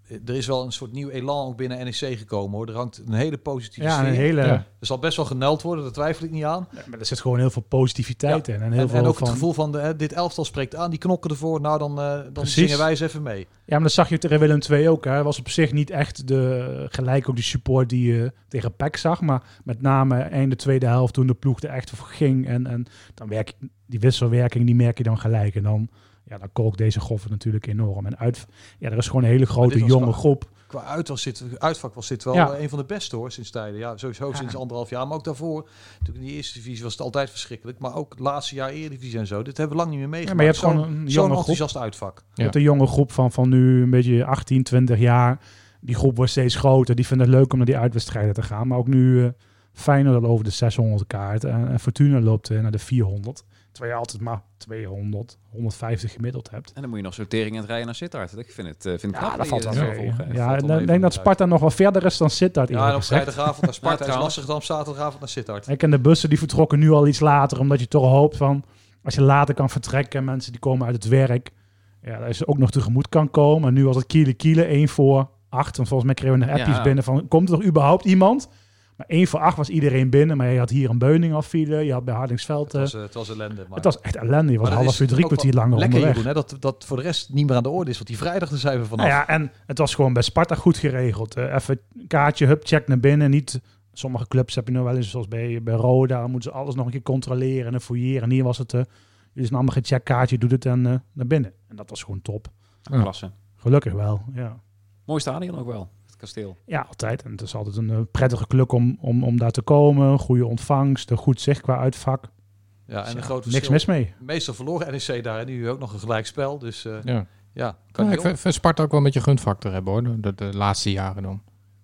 er is wel een soort nieuw elan ook binnen N E C gekomen, hoor. Er hangt een hele positieve Ja, sfeer. een hele... Ja. Ja. Er zal best wel genuild worden, daar twijfel ik niet aan. Maar er zit gewoon heel veel positiviteit Ja. in. En, heel En, veel en ook van... het gevoel van, de, hè, dit elftal spreekt aan, die knokken ervoor. Nou, dan, uh, dan Precies. zingen wij eens even mee. Ja, maar dat zag je tegen Willem twee ook. Hè. Hij was op zich niet echt de, gelijk ook die support die je tegen P E C zag. Maar met name einde tweede helft toen de ploeg er echt voor ging. En, en dan werk je, die wisselwerking, die merk je dan gelijk. En dan, ja, dan kolkt deze Goffert natuurlijk enorm. En uit, ja, er is gewoon een hele grote dit was jonge wel- groep. Qua uit was dit, uitvak was dit wel Ja. uh, een van de beste, hoor, sinds tijden. Ja, sowieso Ja. sinds anderhalf jaar. Maar ook daarvoor, natuurlijk in die eerste divisie was het altijd verschrikkelijk. Maar ook het laatste jaar Eredivisie en zo. Dit hebben we lang niet meer meegemaakt. Ja, maar je hebt Zo'n- gewoon een Zo'n jonge groep. enthousiast uitvak. Je hebt een jonge groep van, van nu een beetje achttien, twintig jaar. Die groep wordt steeds groter. Die vinden het leuk om naar die uitwedstrijden te gaan. Maar ook nu uh, Feyenoord al over de zeshonderd kaart. En, en Fortuna loopt uh, naar de vierhonderd. Terwijl je altijd maar tweehonderd, honderdvijftig gemiddeld hebt. En dan moet je nog sortering in het rijden naar Sittard. Ik vind het, uh, vind het Ja, knap dat valt je wel zo mee. volgeeft. Ja, Valt en wel ik denk even dat uit. Sparta nog wel verder is dan Sittard. Ja, eerlijk en op gezegd. vrijdagavond naar Sparta Ja, is trouwens. lastig dan op zaterdagavond naar Sittard. Ik en de bussen die vertrokken nu al iets later. Omdat je toch hoopt van, als je later kan vertrekken. Mensen die komen uit het werk. Ja, dat je ook nog tegemoet kan komen. En nu was het kiele kiele, één voor acht. Want volgens mij kregen we een appjes Ja. binnen van, komt er nog überhaupt iemand? Maar één voor acht was iedereen binnen. Maar je had hier een Beuning afvielen. Je had bij Hardingsveld... Het uh, was, uh, het was ellende. Maar het was echt ellende. Je was Maar een dat half is uur, drie ook kwartier wel langer lekker, onderweg. Jeroen, hè, dat, dat voor de rest niet meer aan de orde is. Want die vrijdag, daar zijn we vanaf. Nou ja, en het was gewoon bij Sparta goed geregeld. Uh, even een kaartje, hup, check naar binnen. Niet, sommige clubs heb je nog wel eens, zoals bij, bij Roda, dan moeten ze alles nog een keer controleren en fouilleren. En hier was het, uh, jullie zijn allemaal geen checkkaartje, doet het en uh, naar binnen. En dat was gewoon top. Ja, klasse. Gelukkig wel, ja. Mooi stadion ook wel, het kasteel. Ja, altijd. En het is altijd een uh, prettige club om, om, om daar te komen. Goede ontvangst, een goed zicht qua uitvak. Ja, en Dus een ja, groot niks verschil. mis mee. Meestal verloren N E C daar en nu ook nog een gelijkspel. Dus uh, ja. Ja. kan Ja, niet ik vind, vind Sparta ook wel een beetje gunfactor hebben, hoor. De, de, de laatste jaren dan.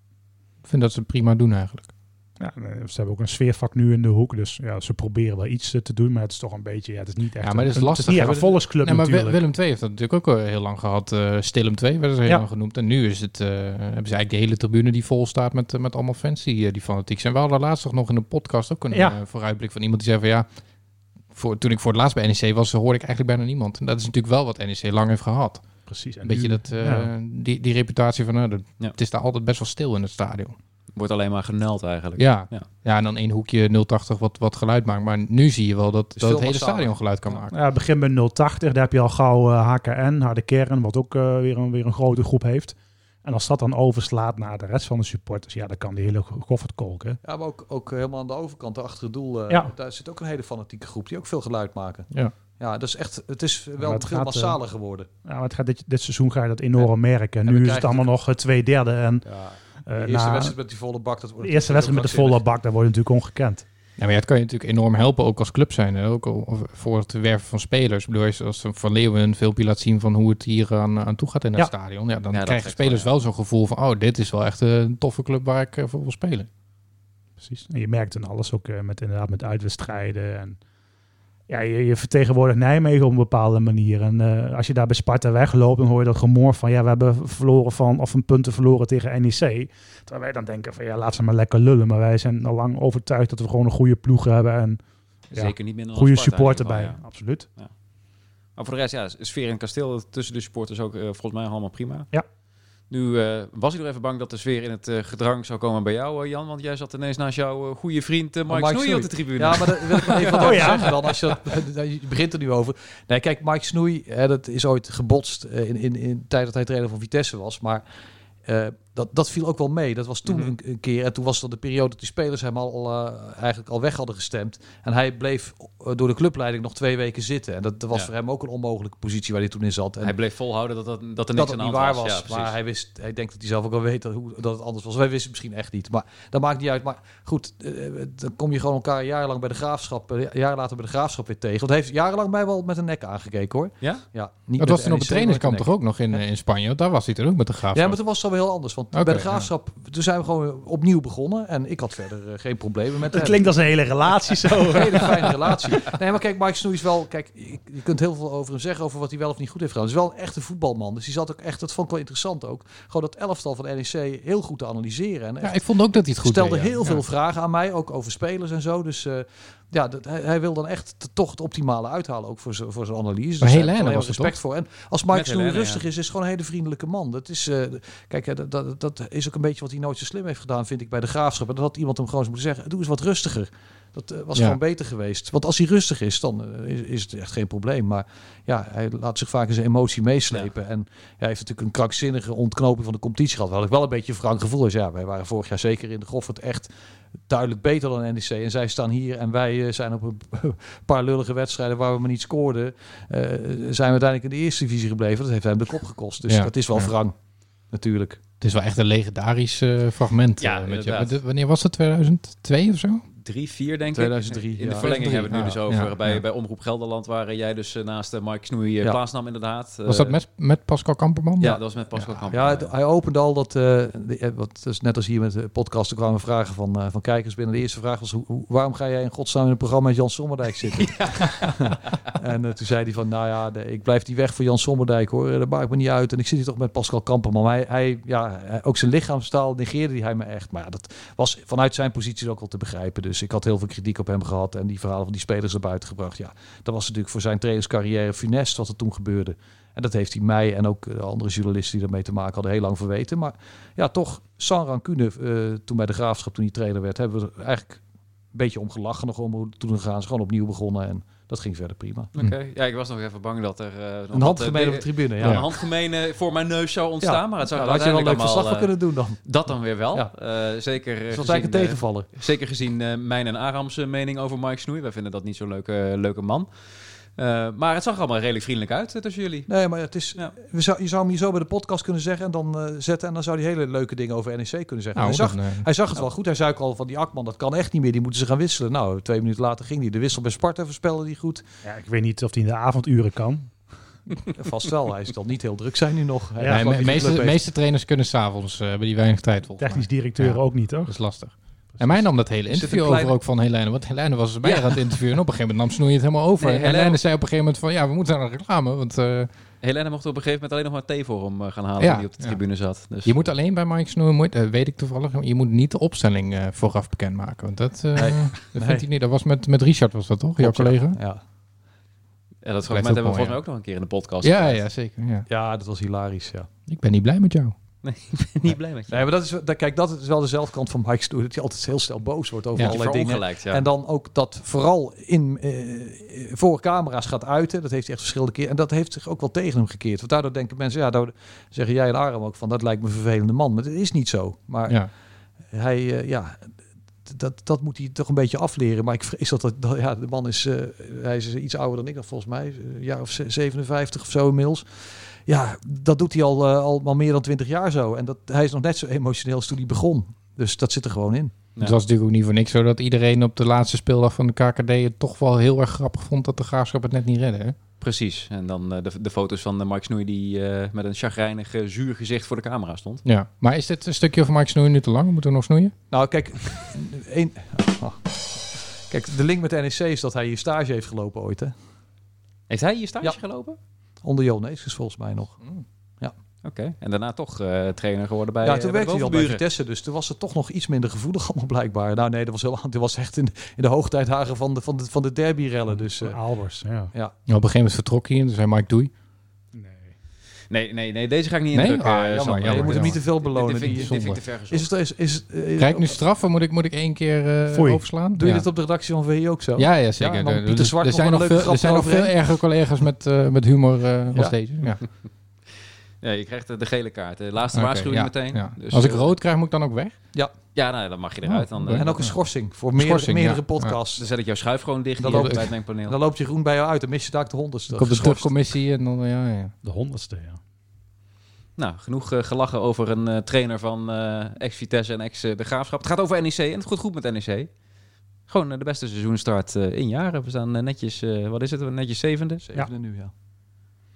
Ik vind dat ze prima doen eigenlijk. Ja, uh, ze hebben ook een sfeervak nu in de hoek. Dus ja, ze proberen wel iets uh, te doen. Maar het is toch een beetje, ja, het is niet echt Ja, maar het is een, lastig, Het is niet hè. echt een volksclub Nee, maar Wi- natuurlijk. Willem twee heeft dat natuurlijk ook al heel lang gehad. Uh, Stilum twee werden ze heel Ja. lang genoemd. En nu is het, uh, hebben ze eigenlijk de hele tribune die vol staat met, uh, met allemaal fans die, uh, die fanatiek zijn. We hadden laatst toch nog in een podcast ook een Ja. uh, vooruitblik van iemand die zei van ja, voor, toen ik voor het laatst bij N E C was, hoorde ik eigenlijk bijna niemand. En dat is natuurlijk wel wat N E C lang heeft gehad. Precies. En Een beetje nu- dat, uh, ja. die, die reputatie van, uh, dat, Ja. het is daar altijd best wel stil in het stadion. Wordt alleen maar geneld eigenlijk. Ja. Ja. Ja. en dan één hoekje nul tachtig wat, wat geluid maakt. Maar nu zie je wel dat, dat veel het hele massaler. stadion geluid kan Ja. maken. Ja, het begint bij nul tachtig. Daar heb je al gauw uh, H K N, harde kern, wat ook uh, weer, een, weer een grote groep heeft. En als dat dan overslaat naar de rest van de supporters, ja, dan kan die hele Goffert kolken. Ja, maar ook, ook helemaal aan de overkant, achter het doel, uh, Ja. daar zit ook een hele fanatieke groep die ook veel geluid maken. Ja. Ja, dat is echt, het is maar wel het veel gaat, massaler geworden. Ja, maar het gaat dit, dit seizoen ga je dat enorm merken. en Nu we is het krijgen allemaal nog uh, twee derde. En Ja. uh, De eerste na- wedstrijd met die volle bak, dat wordt de eerste wedstrijd met de volle bak, daar wordt natuurlijk ongekend. Ja, maar ja, het kan je natuurlijk enorm helpen, ook als club zijn. Hè? Ook al voor het werven van spelers. Ik bedoel, als- als Van Leeuwen een filmpje laat zien van hoe het hier aan, aan toe gaat in het Ja. stadion. Ja, dan dat krijgen trekt spelers wel, wel zo'n gevoel van, oh, dit is wel echt een toffe club waar ik uh, voor wil spelen. Precies. En je merkt dan alles ook uh, met, inderdaad met uitwedstrijden. En ja, je, je vertegenwoordigt Nijmegen op een bepaalde manier. En uh, als je daar bij Sparta wegloopt, dan hoor je dat gemor van, ja, we hebben verloren van, of een punten verloren tegen N E C. Terwijl wij dan denken van, ja, laat ze maar lekker lullen. Maar wij zijn al lang overtuigd dat we gewoon een goede ploeg hebben. En ja, Zeker niet minder dan goede Sparta in supporter ieder bij. geval, ja. Absoluut. Maar voor de rest, ja, sfeer in het kasteel tussen de supporters ook uh, volgens mij allemaal prima. Ja. Nu uh, was ik nog even bang dat de sfeer in het uh, gedrang zou komen bij jou, uh, Jan. Want jij zat ineens naast jouw uh, goede vriend uh, Mike, Mike Snoei op Snoei. de tribune. Ja, maar dat wil ik wel even wat Oh, over ja. zeggen dan. Als je, dat, je begint er nu over. Nee, kijk, Mike Snoei, hè, dat is ooit gebotst uh, in, in, in de tijd dat hij trainer van Vitesse was. Maar uh, dat, dat viel ook wel mee. Dat was toen Mhm. een, een keer. En toen was dat de periode dat die spelers hem al, uh, eigenlijk al weg hadden gestemd. En hij bleef uh, door de clubleiding nog twee weken zitten. En dat, dat was Ja. voor hem ook een onmogelijke positie waar hij toen in zat. En Hij bleef volhouden dat, dat, dat er dat niks het aan de niet hand waar was. was. Ja, precies. maar hij wist, hij denkt dat hij zelf ook wel weet dat, hoe, dat het anders was. Wij wisten het misschien echt niet. Maar dat maakt niet uit. Maar goed, uh, dan kom je gewoon elkaar jarenlang bij de Graafschap, uh, jaren later bij de Graafschap weer tegen. Want hij heeft jarenlang mij wel met een nek aangekeken, hoor. Ja? Ja, niet Dat met was toen op de de N E C, trainingskamp maar toch met ook nog in, Ja. uh, in Spanje? Want daar was hij toen ook met de de graaf. nek. Ja, maar toen was het wel heel anders. Want Want Okay, bij de Graafschap, toen zijn we gewoon opnieuw begonnen. En ik had verder uh, geen problemen met Dat hem. klinkt als een hele relatie zo. Een hele fijne relatie. Nee, maar kijk, Mike Snoei is wel... Kijk, je, je kunt heel veel over hem zeggen, over wat hij wel of niet goed heeft gedaan. Hij is wel een echte voetbalman. Dus die zat ook echt, dat vond ik wel interessant ook, gewoon dat elftal van N E C heel goed te analyseren. En Ja, echt ik vond ook dat hij het goed stelde deed, ja. heel veel Ja. vragen aan mij, ook over spelers en zo. Dus uh, ja, dat, hij, hij wil dan echt t- toch het optimale uithalen, ook voor zijn voor zijn analyse. Maar Dus Helene daar heb ik was wel het respect voor. En als Mike Met Snoei Helene, rustig ja. is, is gewoon een hele vriendelijke man. Dat is, uh, kijk, uh, dat, dat, dat is ook een beetje wat hij nooit zo slim heeft gedaan, vind ik, bij de Graafschap. En dat had iemand hem gewoon eens moeten zeggen, doe eens wat rustiger. Dat uh, was Ja. gewoon beter geweest. Want als hij rustig is, dan uh, is, is het echt geen probleem. Maar ja, hij laat zich vaak in zijn emotie meeslepen. Ja. En ja, hij heeft natuurlijk een krankzinnige ontknoping van de competitie gehad. Wel ik wel een beetje een frank gevoel is. Ja, wij waren vorig jaar zeker in de Goffert echt duidelijk beter dan N E C. En zij staan hier en wij uh, zijn op een paar lullige wedstrijden waar we maar niet scoorden. Uh, zijn we uiteindelijk in de eerste divisie gebleven. Dat heeft hem de kop gekost. Dus Ja. dat is wel Ja. wrang, natuurlijk. Het is wel echt een legendarisch uh, fragment. Ja, uh, met je. inderdaad. Maar de- Wanneer was het? tweeduizend twee of zo? Drie, vier denk tweeduizend drie, ik. In de ja. verlenging hebben we het nu Ah, dus over ja, bij, ja. bij Omroep Gelderland, waar jij dus uh, naast uh, Mike Snoei uh, Ja. plaatsnam inderdaad. Was dat Uh, met, met Pascal Kamperman? Ja, dat was met Pascal Kamp. Ja, het- hij opende al dat, uh, de, eh, wat, dus net als hier met de podcast, er kwamen vragen van, uh, van kijkers binnen. De eerste vraag was, hoe, hoe- waarom ga jij in godsnaam in een programma met Jan Sommerdijk zitten? En uh, toen zei hij van, nou ja, de, ik blijf die weg voor Jan Sommerdijk hoor, dat maakt me niet uit. En ik zit hier toch met Pascal Kamperman. Maar hij, hij, ja, hij- ook zijn lichaamstaal negeerde hij me echt. Maar ja, dat was vanuit zijn positie ook wel te begrijpen. Dus ik had heel veel kritiek op hem gehad en die verhalen van die spelers naar buiten gebracht. Ja, dat was natuurlijk voor zijn trainerscarrière funest wat er toen gebeurde. En dat heeft hij mij en ook de andere journalisten die daarmee te maken hadden heel lang verweten. Maar ja, toch, sans rancune, uh, toen bij de Graafschap, toen hij trainer werd, hebben we er eigenlijk een beetje om gelachen nog om. Toen gaan ze gewoon opnieuw begonnen en dat ging verder prima. Oké, okay. Ja, ik was nog even bang dat er uh, nog een handgemeen uh, op de tribune. Ja. Een handgemeen voor mijn neus zou ontstaan, ja. maar het zou nou, had je wel een leuk verslag van uh, kunnen doen dan. Dat dan weer wel. Ja. Uh, zeker. Dus dat eigenlijk een tegenvallen. Uh, zeker gezien uh, mijn en Aram's uh, mening over Mike Snoei. Wij vinden dat niet zo'n leuke, leuke man. Uh, maar het zag allemaal redelijk vriendelijk uit uh, tussen jullie. Nee, maar het is, ja. we zou, je zou hem hier zo bij de podcast kunnen zeggen en dan uh, zetten. En dan zou hij hele leuke dingen over N E C kunnen zeggen. Nou, hij, zag, dan, uh, hij zag het nou. wel goed. Hij zei ook al van die Akman, dat kan echt niet meer. Die moeten ze gaan wisselen. Nou, twee minuten later ging hij. De wissel bij Sparta voorspelde die goed. Ja, ik weet niet of hij in de avonduren kan. Vast wel. Hij zal niet heel druk zijn nu nog. Ja, ja, de meeste, meeste trainers kunnen s'avonds, uh, hebben die weinig tijd volgens Technisch directeur ja. ook niet, toch? Dat is lastig. En mij nam dat hele interview over ook van Helene. Want Helene was bij ja. aan het interviewen. En op een gegeven moment nam Snoei het helemaal over. Nee, en Helene zei op een gegeven moment van, ja, we moeten naar de reclame. Want, uh, Helene mocht op een gegeven moment alleen nog maar thee voor hem uh, gaan halen. Ja, die op de tribune ja. zat. Dus. Je moet alleen bij Mike Snoei, moet, uh, weet ik toevallig, je moet niet de opstelling uh, vooraf bekendmaken. Want dat, uh, nee. dat nee. vindt hij niet. Dat was met, met Richard, was dat toch? Jouw collega? Ja. Ja, dat fragment hebben we volgens mij ook nog een keer in de podcast. Ja, ja, zeker. Ja. ja, dat was hilarisch, ja. Ik ben niet blij met jou. Nee, ik ben niet blij met je. Nee, maar dat is, dat, kijk, dat is wel dezelfde kant van Mike Snoei. Dat hij altijd heel snel boos wordt over ja, allerlei dingen. Ja. En dan ook dat vooral in, uh, voor camera's gaat uiten. Dat heeft hij echt verschillende keer. En dat heeft zich ook wel tegen hem gekeerd. Want daardoor denken mensen, ja, daardoor zeggen jij en Aram ook van, dat lijkt me een vervelende man. Maar dat is niet zo. Maar ja. hij, uh, ja... Dat, dat moet hij toch een beetje afleren. Maar ik vrees dat, dat, dat ja, de man is, uh, hij is iets ouder dan ik, dan volgens mij, een jaar of zevenenvijftig of zo inmiddels. Ja, dat doet hij al, uh, al, al meer dan twintig jaar zo. En dat, hij is nog net zo emotioneel als toen hij begon. Dus dat zit er gewoon in. Ja. Het was natuurlijk ook niet voor niks zo dat iedereen op de laatste speeldag van de K K D het toch wel heel erg grappig vond dat de Graafschap het net niet redde. Hè? Precies. En dan uh, de, de foto's van uh, Mike Snoei die uh, met een chagrijnig, uh, zuur gezicht voor de camera stond. Ja, maar is dit een stukje over Mike Snoei nu te lang? Moeten we nog snoeien? Nou, kijk, een, oh. kijk, de link met de N E C is dat hij hier stage heeft gelopen ooit, hè? Heeft hij hier stage ja. gelopen? Onder Jo Neeskens volgens mij nog. Mm. Ja. Oké, okay. En daarna toch uh, trainer geworden bij Ja, toen uh, werkte hij al bij Vitesse, dus toen was het toch nog iets minder gevoelig allemaal blijkbaar. Nou nee, dat was, heel, dat was echt in, in de hoogtijdagen van de, van de, van de derby-rellen. Dus, uh, Albers, ja. ja. ja. Op een gegeven moment vertrok hij en toen zei Mike doei. Nee, nee, nee, deze ga ik niet nee? indrukken. Ah, uh, jammer, jammer, je moet hem niet te veel belonen. Dit, dit, die, dit vind ik te ver gezocht. Is het, is, is, uh, Krijg ik nu straffen? Moet ik, moet ik één keer uh, overslaan? Doe je ja. dit op de redactie van V I ook zo? Ja, ja zeker. Ja, de, Pieter Zwart er zijn nog veel, er zijn nog veel erger collega's met, uh, met humor uh, als ja. deze. Ja. Ja, je krijgt de, de gele kaart. De laatste okay, waarschuwing ja, meteen. Ja. Dus, als ik uh, rood krijg, moet ik dan ook weg? Ja. Ja, nou, dan mag je eruit. Dan, oh, en ook een schorsing voor meerdere, schorsing, meerdere ja. podcasts. Ja. Dan zet ik jouw schuif gewoon dicht dan hier loopt, bij het mengpaneel. Dan loopt Jeroen bij jou uit. Dan mis je daar de honderdste. Komt de terugcommissie en dan, ja, ja. De honderdste, ja. Nou, genoeg uh, gelachen over een uh, trainer van uh, ex-Vitesse en ex-De uh, Graafschap. Het gaat over N E C en het gaat goed met N E C. Gewoon uh, de beste seizoenstart uh, in jaren. We staan uh, netjes, uh, wat is het, netjes zevende? Zevende ja. nu, ja.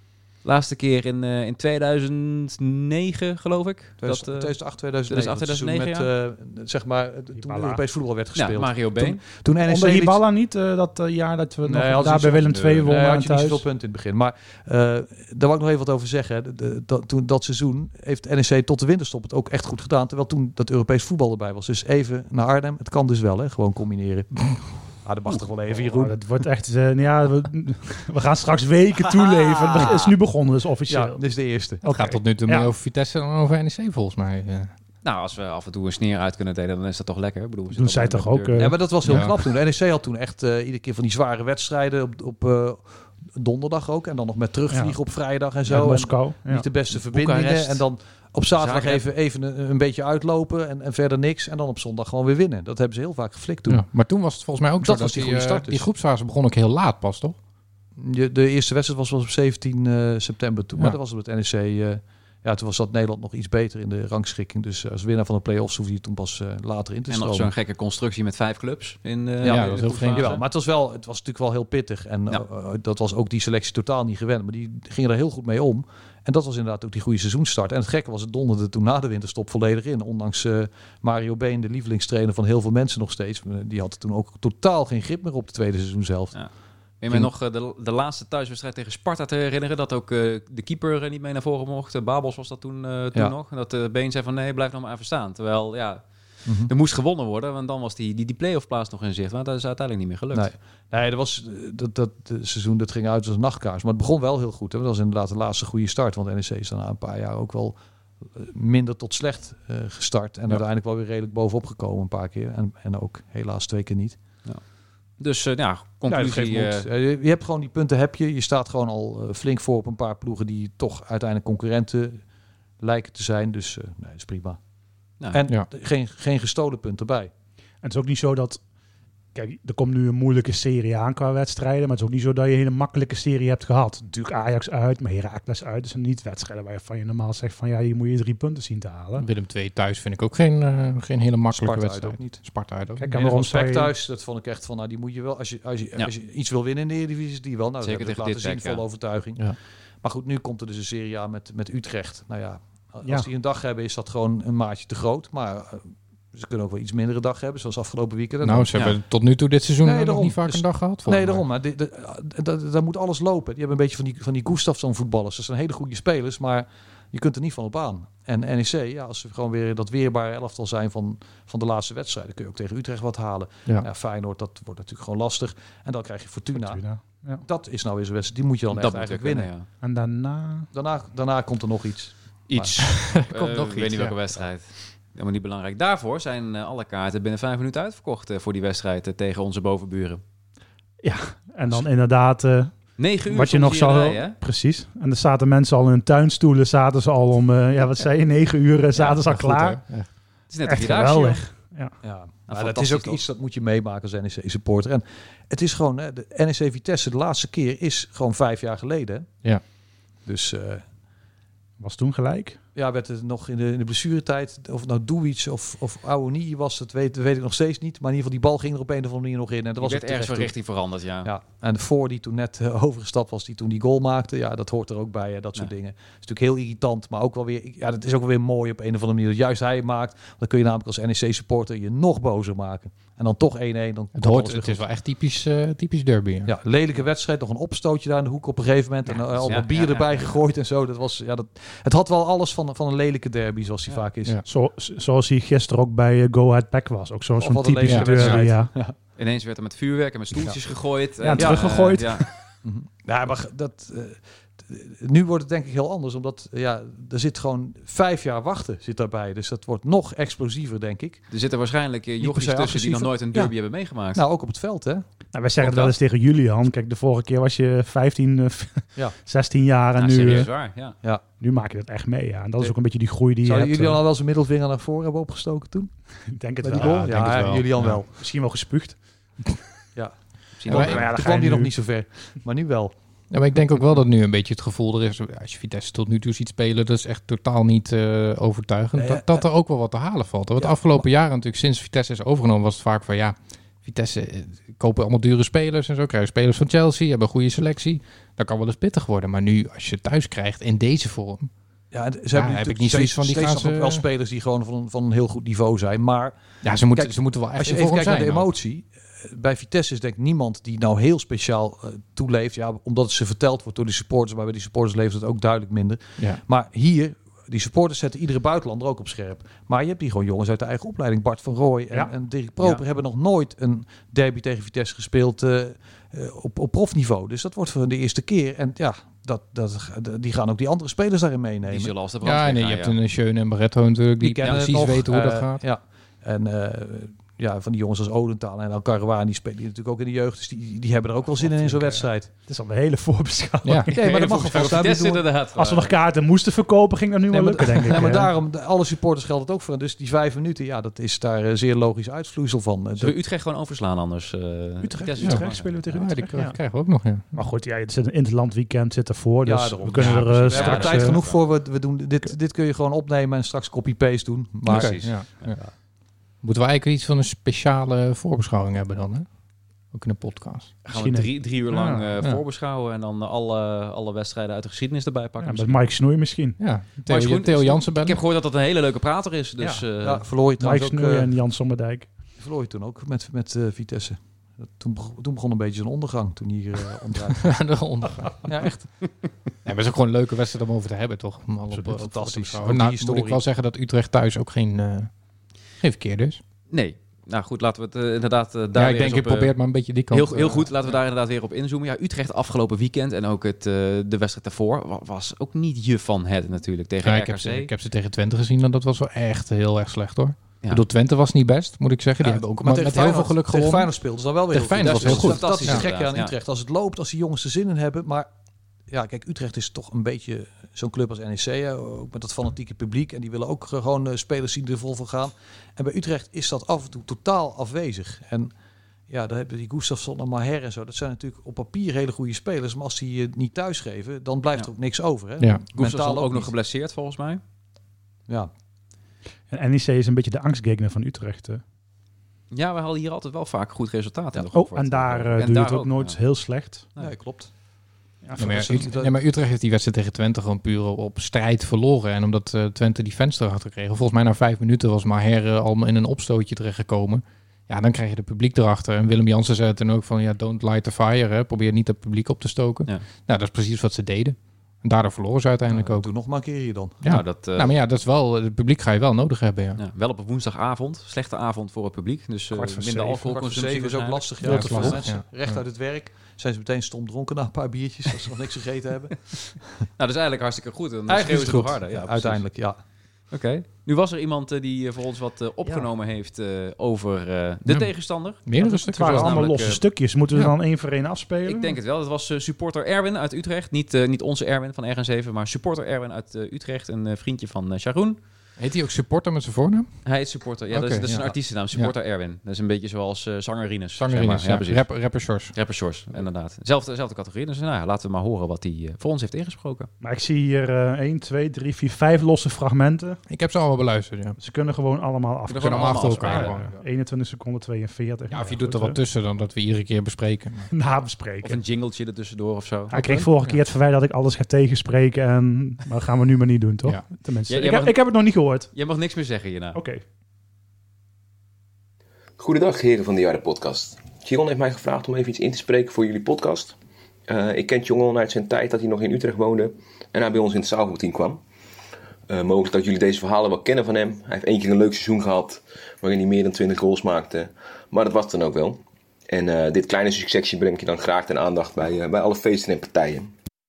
Laatste keer in, uh, in tweeduizend negen, geloof ik. tweeduizend, dat, uh, tweeduizend acht, tweeduizend negen. tweeduizend negen, met, uh, zeg maar, toen Europees voetbal werd gespeeld. Ja, Mario Been. Toen, toen N E C Onder Hiballa niet, uh, dat uh, jaar dat we nee, nog daar bij Willem twee wonnen nee, aan had je niet thuis. zoveel punten in het begin. Maar uh, daar wou ik nog even wat over zeggen. De, de, dat, toen, dat seizoen heeft N E C tot de winterstop het ook echt goed gedaan. Terwijl toen dat Europees voetbal erbij was. Dus even naar Arnhem. Het kan dus wel, hè? Gewoon combineren. Ah, dat mag toch wel even, Jeroen. Oh, dat wordt echt... Uh, ja, we, we gaan straks weken toeleven. Het is nu begonnen, dus officieel. Ja, dit is de eerste. Het Okay. gaat tot nu toe Ja. meer over Vitesse dan over N E C volgens mij. Ja. Nou, als we af en toe een sneer uit kunnen delen, dan is dat toch lekker. Ik bedoel, we Doen zitten zij op toch de ook... deur. Uh, Ja, maar dat was heel Ja. knap toen. De N E C had toen echt uh, iedere keer van die zware wedstrijden op, op uh, donderdag ook. En dan nog met terugvliegen Ja. op vrijdag en zo. ja, en Moskou. Ja. niet de beste verbindingen. Boekarest. En dan op zaterdag Zagreb. even, even een, een beetje uitlopen en, en verder niks. En dan op zondag gewoon weer winnen. Dat hebben ze heel vaak geflikt toen. Ja. Maar toen was het volgens mij ook Dat zo was dat die die, goede uh, start dus. die groepsfase begon ook heel laat pas, toch? Je, de eerste wedstrijd was, was op zeventien uh, september toen. Ja. Maar dat was op het N E C... Uh, ja, toen was dat Nederland nog iets beter in de rangschikking. Dus als winnaar van de play-offs hoefde je toen pas uh, later in te En stromen. nog zo'n gekke constructie met vijf clubs. In, uh, Ja, in dat de was heel groepsfase. vreemd. Jawel, maar het was, wel, het was natuurlijk wel heel pittig. En Ja. uh, dat was ook die selectie totaal niet gewend. Maar die gingen er heel goed mee om. En dat was inderdaad ook die goede seizoenstart. En het gekke was, het donderde toen na de winterstop volledig in. Ondanks uh, Mario Been, de lievelingstrainer van heel veel mensen nog steeds. Die had toen ook totaal geen grip meer op de tweede seizoenshelft. Ja. Kun je me nog uh, de, de laatste thuiswedstrijd tegen Sparta te herinneren? Dat ook uh, de keeper uh, niet mee naar voren mocht. Uh, Babels was dat toen, uh, toen Ja. nog. En dat uh, Been zei van nee, blijf nog maar even staan. Terwijl, ja, Mm-hmm. er moest gewonnen worden. Want dan was die, die, die play-off plaats nog in zicht. Maar dat is uiteindelijk niet meer gelukt. Nee, nee dat, was, dat, dat dat seizoen dat ging uit als een nachtkaars. Maar het begon wel heel goed. Hè. Dat was inderdaad de laatste goede start. Want N E C is dan na een paar jaar ook wel minder tot slecht uh, gestart. En Ja. uiteindelijk wel weer redelijk bovenop gekomen een paar keer. En, en ook helaas twee keer niet. Dus uh, ja, Ja, dat conclusie... geeft uh, moed. Uh, je hebt gewoon die punten, heb je. Je staat gewoon al uh, flink voor op een paar ploegen die toch uiteindelijk concurrenten lijken te zijn. Dus uh, nee, dat is prima. nou, En Ja. d- geen, geen gestolen punt erbij. En het is ook niet zo dat... Kijk, er komt nu een moeilijke serie aan qua wedstrijden. Maar het is ook niet zo dat je een hele makkelijke serie hebt gehad. Natuurlijk Ajax uit, maar Heracles uit. Dus niet wedstrijden waarvan je normaal zegt van... Ja, hier moet je drie punten zien te halen. Willem twee thuis vind ik ook geen, uh, geen hele makkelijke Sparta uit wedstrijd. ook niet. Sparta uit ook. Kijk, niet. en waarom En zou respect je... thuis, dat vond ik echt van, nou die moet je wel, als je, als je, Ja. als je iets wil winnen in de Eredivisie, is die wel. Nou, Zeker dat heb ik tegen laten dit zien, werk, vol ja. overtuiging. Ja. Maar goed, nu komt er dus een serie aan met, met Utrecht. Nou ja, als Ja. die een dag hebben, is dat gewoon een maatje te groot. Maar uh, ze kunnen ook wel iets mindere dag hebben, zoals afgelopen weekend. En Nou, dan- ze hebben tot nu toe dit seizoen Nee, nog daarom. niet vaak Dus- een dag gehad. Nee, volgens mij. daarom. Maar dit- dit- dat- daar moet alles lopen. Die hebben een beetje van die, van die Gustafsson voetballers. Dat zijn hele goede spelers, maar je kunt er niet van op aan. En N E C, ja, als ze gewoon weer dat weerbare elftal zijn van, van de laatste wedstrijden, kun je ook tegen Utrecht wat halen. Ja. Ja, Feyenoord, dat wordt natuurlijk gewoon lastig. En dan krijg je Fortuna. Fortuna. Ja. Dat is nou weer zo'n wedstrijd. Die moet je dan dat echt moet eigenlijk kunnen, winnen. ja. En daarna... Daarna, daarna komt er nog iets. Iets. Komt Uh, nog ik weet iets, niet welke ja. wedstrijd. Helemaal niet belangrijk. Daarvoor zijn uh, alle kaarten binnen vijf minuten uitverkocht uh, voor die wedstrijd uh, tegen onze bovenburen. En dan inderdaad... Uh, Negen uur wat je soms nog hier zou... in de rij, hè? Precies. En er zaten mensen al in hun tuinstoelen. Zaten ze al om... Uh, ja, wat zei je? Negen uur uh, zaten ze al Ja, goed, klaar. hè? Ja. Het is net Echt een vierdaagse, geweldig. Ja, maar dat fantastisch is ook toch? iets dat moet je meemaken als N E C-supporter. En het is gewoon, hè, de N E C Vitesse de laatste keer is gewoon vijf jaar geleden. Hè? Ja. Dus uh, Was toen gelijk. ja, werd het nog in de, in de blessuretijd, of het nou Duic of, of Awoniyi was, dat weet, weet ik nog steeds niet. Maar in ieder geval, die bal ging er op een of andere manier nog in. En dat Die was werd ook ergens van terecht richting veranderd, ja. toen. Ja, en voor die toen net uh, overgestapt was, die toen die goal maakte. Ja, dat hoort er ook bij, hè, dat soort Ja. dingen. Het is natuurlijk heel irritant, maar ook wel weer, ja, dat is ook wel weer mooi op een of andere manier. Dat juist hij het maakt, dan kun je namelijk als N E C-supporter je nog bozer maken. En dan toch één-één. Dan Het, komt hoort, alles het weer is wel echt typisch, uh, typisch derby. Ja. Ja, lelijke wedstrijd. Nog een opstootje daar in de hoek op een gegeven moment. En uh, al ja, wat bier ja, ja, erbij ja. gegooid en zo. Dat was, ja, dat, het had wel alles van, van een lelijke derby, zoals die Ja. vaak is. Ja. Zo, zoals hij gisteren ook bij uh, Go Ahead Pack was. Ook zo- Of zo'n wat een typische lelijke derby, wedstrijd. ja. Ineens werd er met vuurwerk en met stoeltjes gegooid. Ja, Eh, teruggegooid. eh, ja. Mhm. Ja, maar dat, uh, t- nu wordt het denk ik heel anders. Omdat uh, ja, er zit gewoon vijf jaar wachten zit daarbij. Dus dat wordt nog explosiever, denk ik. Er zitten waarschijnlijk uh, Niet jochies per se tussen die nog agressiever. nooit een derby Ja. hebben meegemaakt. Nou, ook op het veld, hè? Nou, wij zeggen het wel eens tegen Julian. Kijk, de vorige keer was je vijftien, uh, Ja. zestien jaar. En Ja, nu, serieus uh, waar, ja. nu maak je dat echt mee. Ja. En dat is Nee. ook een beetje die groei die je Zouden hebt. jullie uh, al wel zijn middelvinger naar voren hebben opgestoken toen? Ik denk het Bij die wel. goal? Ja, denk Ja, het wel. Julian Ja. wel. Misschien wel gespuugd. Misschien Ja, ook, wij- ja. ja, dan Toen ga je kwam die nog nu- niet zo ver. Maar nu wel. Ja, maar ik denk ook wel dat nu een beetje het gevoel er is. Als je Vitesse tot nu toe ziet spelen, dat is echt totaal niet uh, overtuigend. Nee, dat, dat er ook wel wat te halen valt. Want Ja, de afgelopen jaren natuurlijk, sinds Vitesse is overgenomen, was het vaak van ja, Vitesse uh, kopen allemaal dure spelers en zo. Krijgen spelers van Chelsea, hebben een goede selectie. Dat kan wel eens pittig worden. Maar nu, als je thuis krijgt in deze vorm... Ja, ze ja, hebben heb ik niet niet zoiets steeds, van die steeds gaan nog ze... wel spelers die gewoon van, van een heel goed niveau zijn. Maar Ja, ze moeten, kijk, ze moeten wel echt als je in even vorm kijkt naar zijn de ook. emotie... Bij Vitesse is denk ik niemand die nou heel speciaal uh, toeleeft. Ja, omdat het ze verteld wordt door die supporters. Maar bij die supporters leeft het ook duidelijk minder. Ja. Maar hier, die supporters zetten iedere buitenlander ook op scherp. Maar je hebt hier gewoon jongens uit de eigen opleiding. Bart van Rooij en, Ja. en Dirk Proper Ja. hebben nog nooit een derby tegen Vitesse gespeeld uh, uh, op, op profniveau. Dus dat wordt voor hun de eerste keer. En ja, dat, dat, die gaan ook die andere spelers daarin meenemen. Die zullen als de brand Ja, gaan, nee, je ja. hebt een Schöne en Barretto natuurlijk, die, kennen het precies nog, weten hoe uh, dat gaat. Ja, en uh, ja, van die jongens als Odentaal en Alcarouani, die spelen natuurlijk ook in de jeugd. Dus die, die hebben er ook wel zin in in zo'n wedstrijd. Het is al een hele voorbeschouwing. Ja. Nee, maar dat mag Voor vast staan. Vitesse Die doen- inderdaad. Als we nog kaarten moesten verkopen, ging dat nu Nee, wel maar, lukken, denk ik. nee, maar hè? daarom, de- alle supporters geldt het ook voor. Dus die vijf minuten, ja, dat is daar een zeer logisch uitvloeisel van. Uh, Zullen we Utrecht gewoon overslaan anders? Uh, Utrecht, Vitesse Utrecht toch? spelen we tegen Ja, die Utrecht. Ja. krijgen we ook nog, ja. Maar goed, ja, het zit een interland weekend zit ervoor, dus Ja, daarom. we kunnen Ja, er uh, we hebben straks... er tijd uh, genoeg voor. We, we doen, dit, dit kun je gewoon opnemen en straks copy-paste doen. Maar Precies. Ja, ja. Moeten we eigenlijk iets van een speciale voorbeschouwing hebben dan, hè? Ook in de podcast. Gaan we Misschien drie, drie uur lang Ja, uh, ja. voorbeschouwen en dan alle, alle wedstrijden uit de geschiedenis erbij pakken. ja, met misschien. Mike Snoei misschien. Ja, Maar Theo, is goed. Theo Jansen Ik bellen. heb gehoord dat dat een hele leuke prater is. Dus, Ja. uh, ja, verloor je Mike trouwens ook, Snoei uh, en Jan Sommerdijk. verloor je toen ook met, met uh, Vitesse. Dat- Toen, beg- toen begon een beetje zijn ondergang, toen hier uh, onderuit. de ondergang. Ja, echt. Ja, maar het is ook gewoon een leuke wedstrijd om over te hebben, toch? Om al op, Absoluut, op- op fantastisch. te beschouwen. Ook die Nou, moet historie. ik wel zeggen dat Utrecht thuis ook geen, uh, geen verkeerde is. Nee. Nou goed, laten we het uh, inderdaad uh, daar Ja, weer ik denk, eens je op, uh, probeert maar een beetje die kant. Heel, heel uh, goed, laten we daar inderdaad weer op inzoomen. Ja, Utrecht afgelopen weekend en ook het, uh, de wedstrijd daarvoor wa- was ook niet je van het natuurlijk tegen Ja, ik, R K C. heb ze, ik heb ze tegen Twente gezien en dat was wel echt heel erg slecht, hoor. Ja. Ik bedoel, Twente was niet best, moet ik zeggen. Die Ja, hebben ook maar maar tegen met heel veel Feyenoord- geluk tegen gewonnen. Feyenoord speelden ze dan wel weer Tegen heel goed. Feyenoord was heel Dat is goed. Dat is het Fantastisch gekke aan inderdaad, Utrecht. Als het loopt, als die jongens er zin in hebben. Maar ja, kijk, Utrecht is toch een beetje zo'n club als N E C. Hè, ook met dat fanatieke publiek. En die willen ook gewoon uh, spelers zien die er vol van gaan. En bij Utrecht is dat af en toe totaal afwezig. En ja, daar hebben die Gustafsson en Maher en zo. Dat zijn natuurlijk op papier hele goede spelers. Maar als die je niet thuisgeven, dan blijft Ja. er ook niks over. Hè? Ja. Gustafsson ook nog niet. geblesseerd volgens mij. Ja. En N E C is een beetje de angstgegner van Utrecht. hè. Ja, we hadden hier altijd wel vaak goed resultaat in de Oh, Goffert. en daar uh, En doe je daar het ook nooit ja. heel slecht. Nee. Ja, klopt. Ja, Ja, maar, ja, dat is- Ut- dat- nee, maar Utrecht heeft die wedstrijd tegen Twente gewoon puur op strijd verloren. En omdat uh, Twente die venster had gekregen. Volgens mij na vijf minuten was Maher uh, al in een opstootje terechtgekomen. Ja, dan krijg je het publiek erachter. En Willem Jansen zei toen ook van, ja, don't light the fire. Hè. Probeer niet het publiek op te stoken. Ja. Nou, dat is precies wat ze deden. En daardoor verloren ze uiteindelijk Nou, ook. doe nog maar een keer hier dan. Ja. Nou, dat, uh, Nou, maar ja, dat is wel, het publiek ga je wel nodig hebben, ja. ja, wel op een woensdagavond. Slechte avond voor het publiek. Dus uh, Kwart voor minder zeven. Kwart voor alcoholconsumptie zeven is ook waarschijnlijk. lastig. Ja, Ja, ja, dat is veel lastig, mensen ja. recht Ja. uit het werk. Zijn ze meteen stom dronken na een paar biertjes als ze nog niks gegeten hebben. Nou, dat is eigenlijk hartstikke goed. Dan Eigenlijk schreeuwen is ze het nog goed. harder. Ja, precies. Uiteindelijk, ja. Oké. Nu was er iemand uh, die uh, voor ons wat uh, opgenomen heeft uh, over uh, de Ja. tegenstander. Meerdere Het stukken. waren was allemaal namelijk, losse uh, stukjes. Moeten we ja. dan één voor één afspelen? Ik denk het wel. Dat was uh, supporter Erwin uit Utrecht. Niet, uh, niet onze Erwin van R N zeven, maar supporter Erwin uit uh, Utrecht. Een uh, vriendje van uh, Sharon. Heet hij ook supporter met zijn voornaam? Hij is supporter. Ja, dat is, Oké, dat is ja. een artiestennaam. Supporter Erwin. Dat is een beetje zoals uh, zanger Rinus. Zanger zeg maar. Rinus, Ja, ja. precies. Rap, rapper Sjors. Rapper Shores, inderdaad. Zelfde, zelfde categorie. Dus nou, ja, laten we maar horen wat hij uh, voor ons heeft ingesproken. Maar ik zie hier uh, één, twee, drie, vier, vijf losse fragmenten. Ik heb ze allemaal beluisterd, ja. Ze kunnen gewoon allemaal af. Kunnen Kunnen allemaal achter allemaal elkaar. afspelen. gewoon. eenentwintig seconden, tweeënveertig. Ja, of je Nou, doet er goed, wat tussen dan dat we iedere keer bespreken. uh, Of nabespreken. een jingletje er tussendoor of zo. Ja, ik kreeg vorige keer het verwijt dat ik alles ga tegenspreken. En, maar dat gaan we nu maar niet doen, toch? Ja. Tenminste, Ja, jij ik, heb, mag- ik heb het nog niet gehoord. Je mag niks meer zeggen hierna. Oké. Goedendag heren van de Jarde podcast. Giron heeft mij gevraagd om even iets in te spreken voor jullie podcast. Uh, ik ken Jongen uit zijn tijd dat hij nog in Utrecht woonde en hij bij ons in het zaalvoetteam kwam. Uh, mogelijk dat jullie deze verhalen wel kennen van hem. Hij heeft één keer een leuk seizoen gehad waarin hij meer dan twintig goals maakte. Maar dat was het dan ook wel. En uh, dit kleine succesje breng ik je dan graag ten aandacht bij, uh, bij alle feesten en partijen.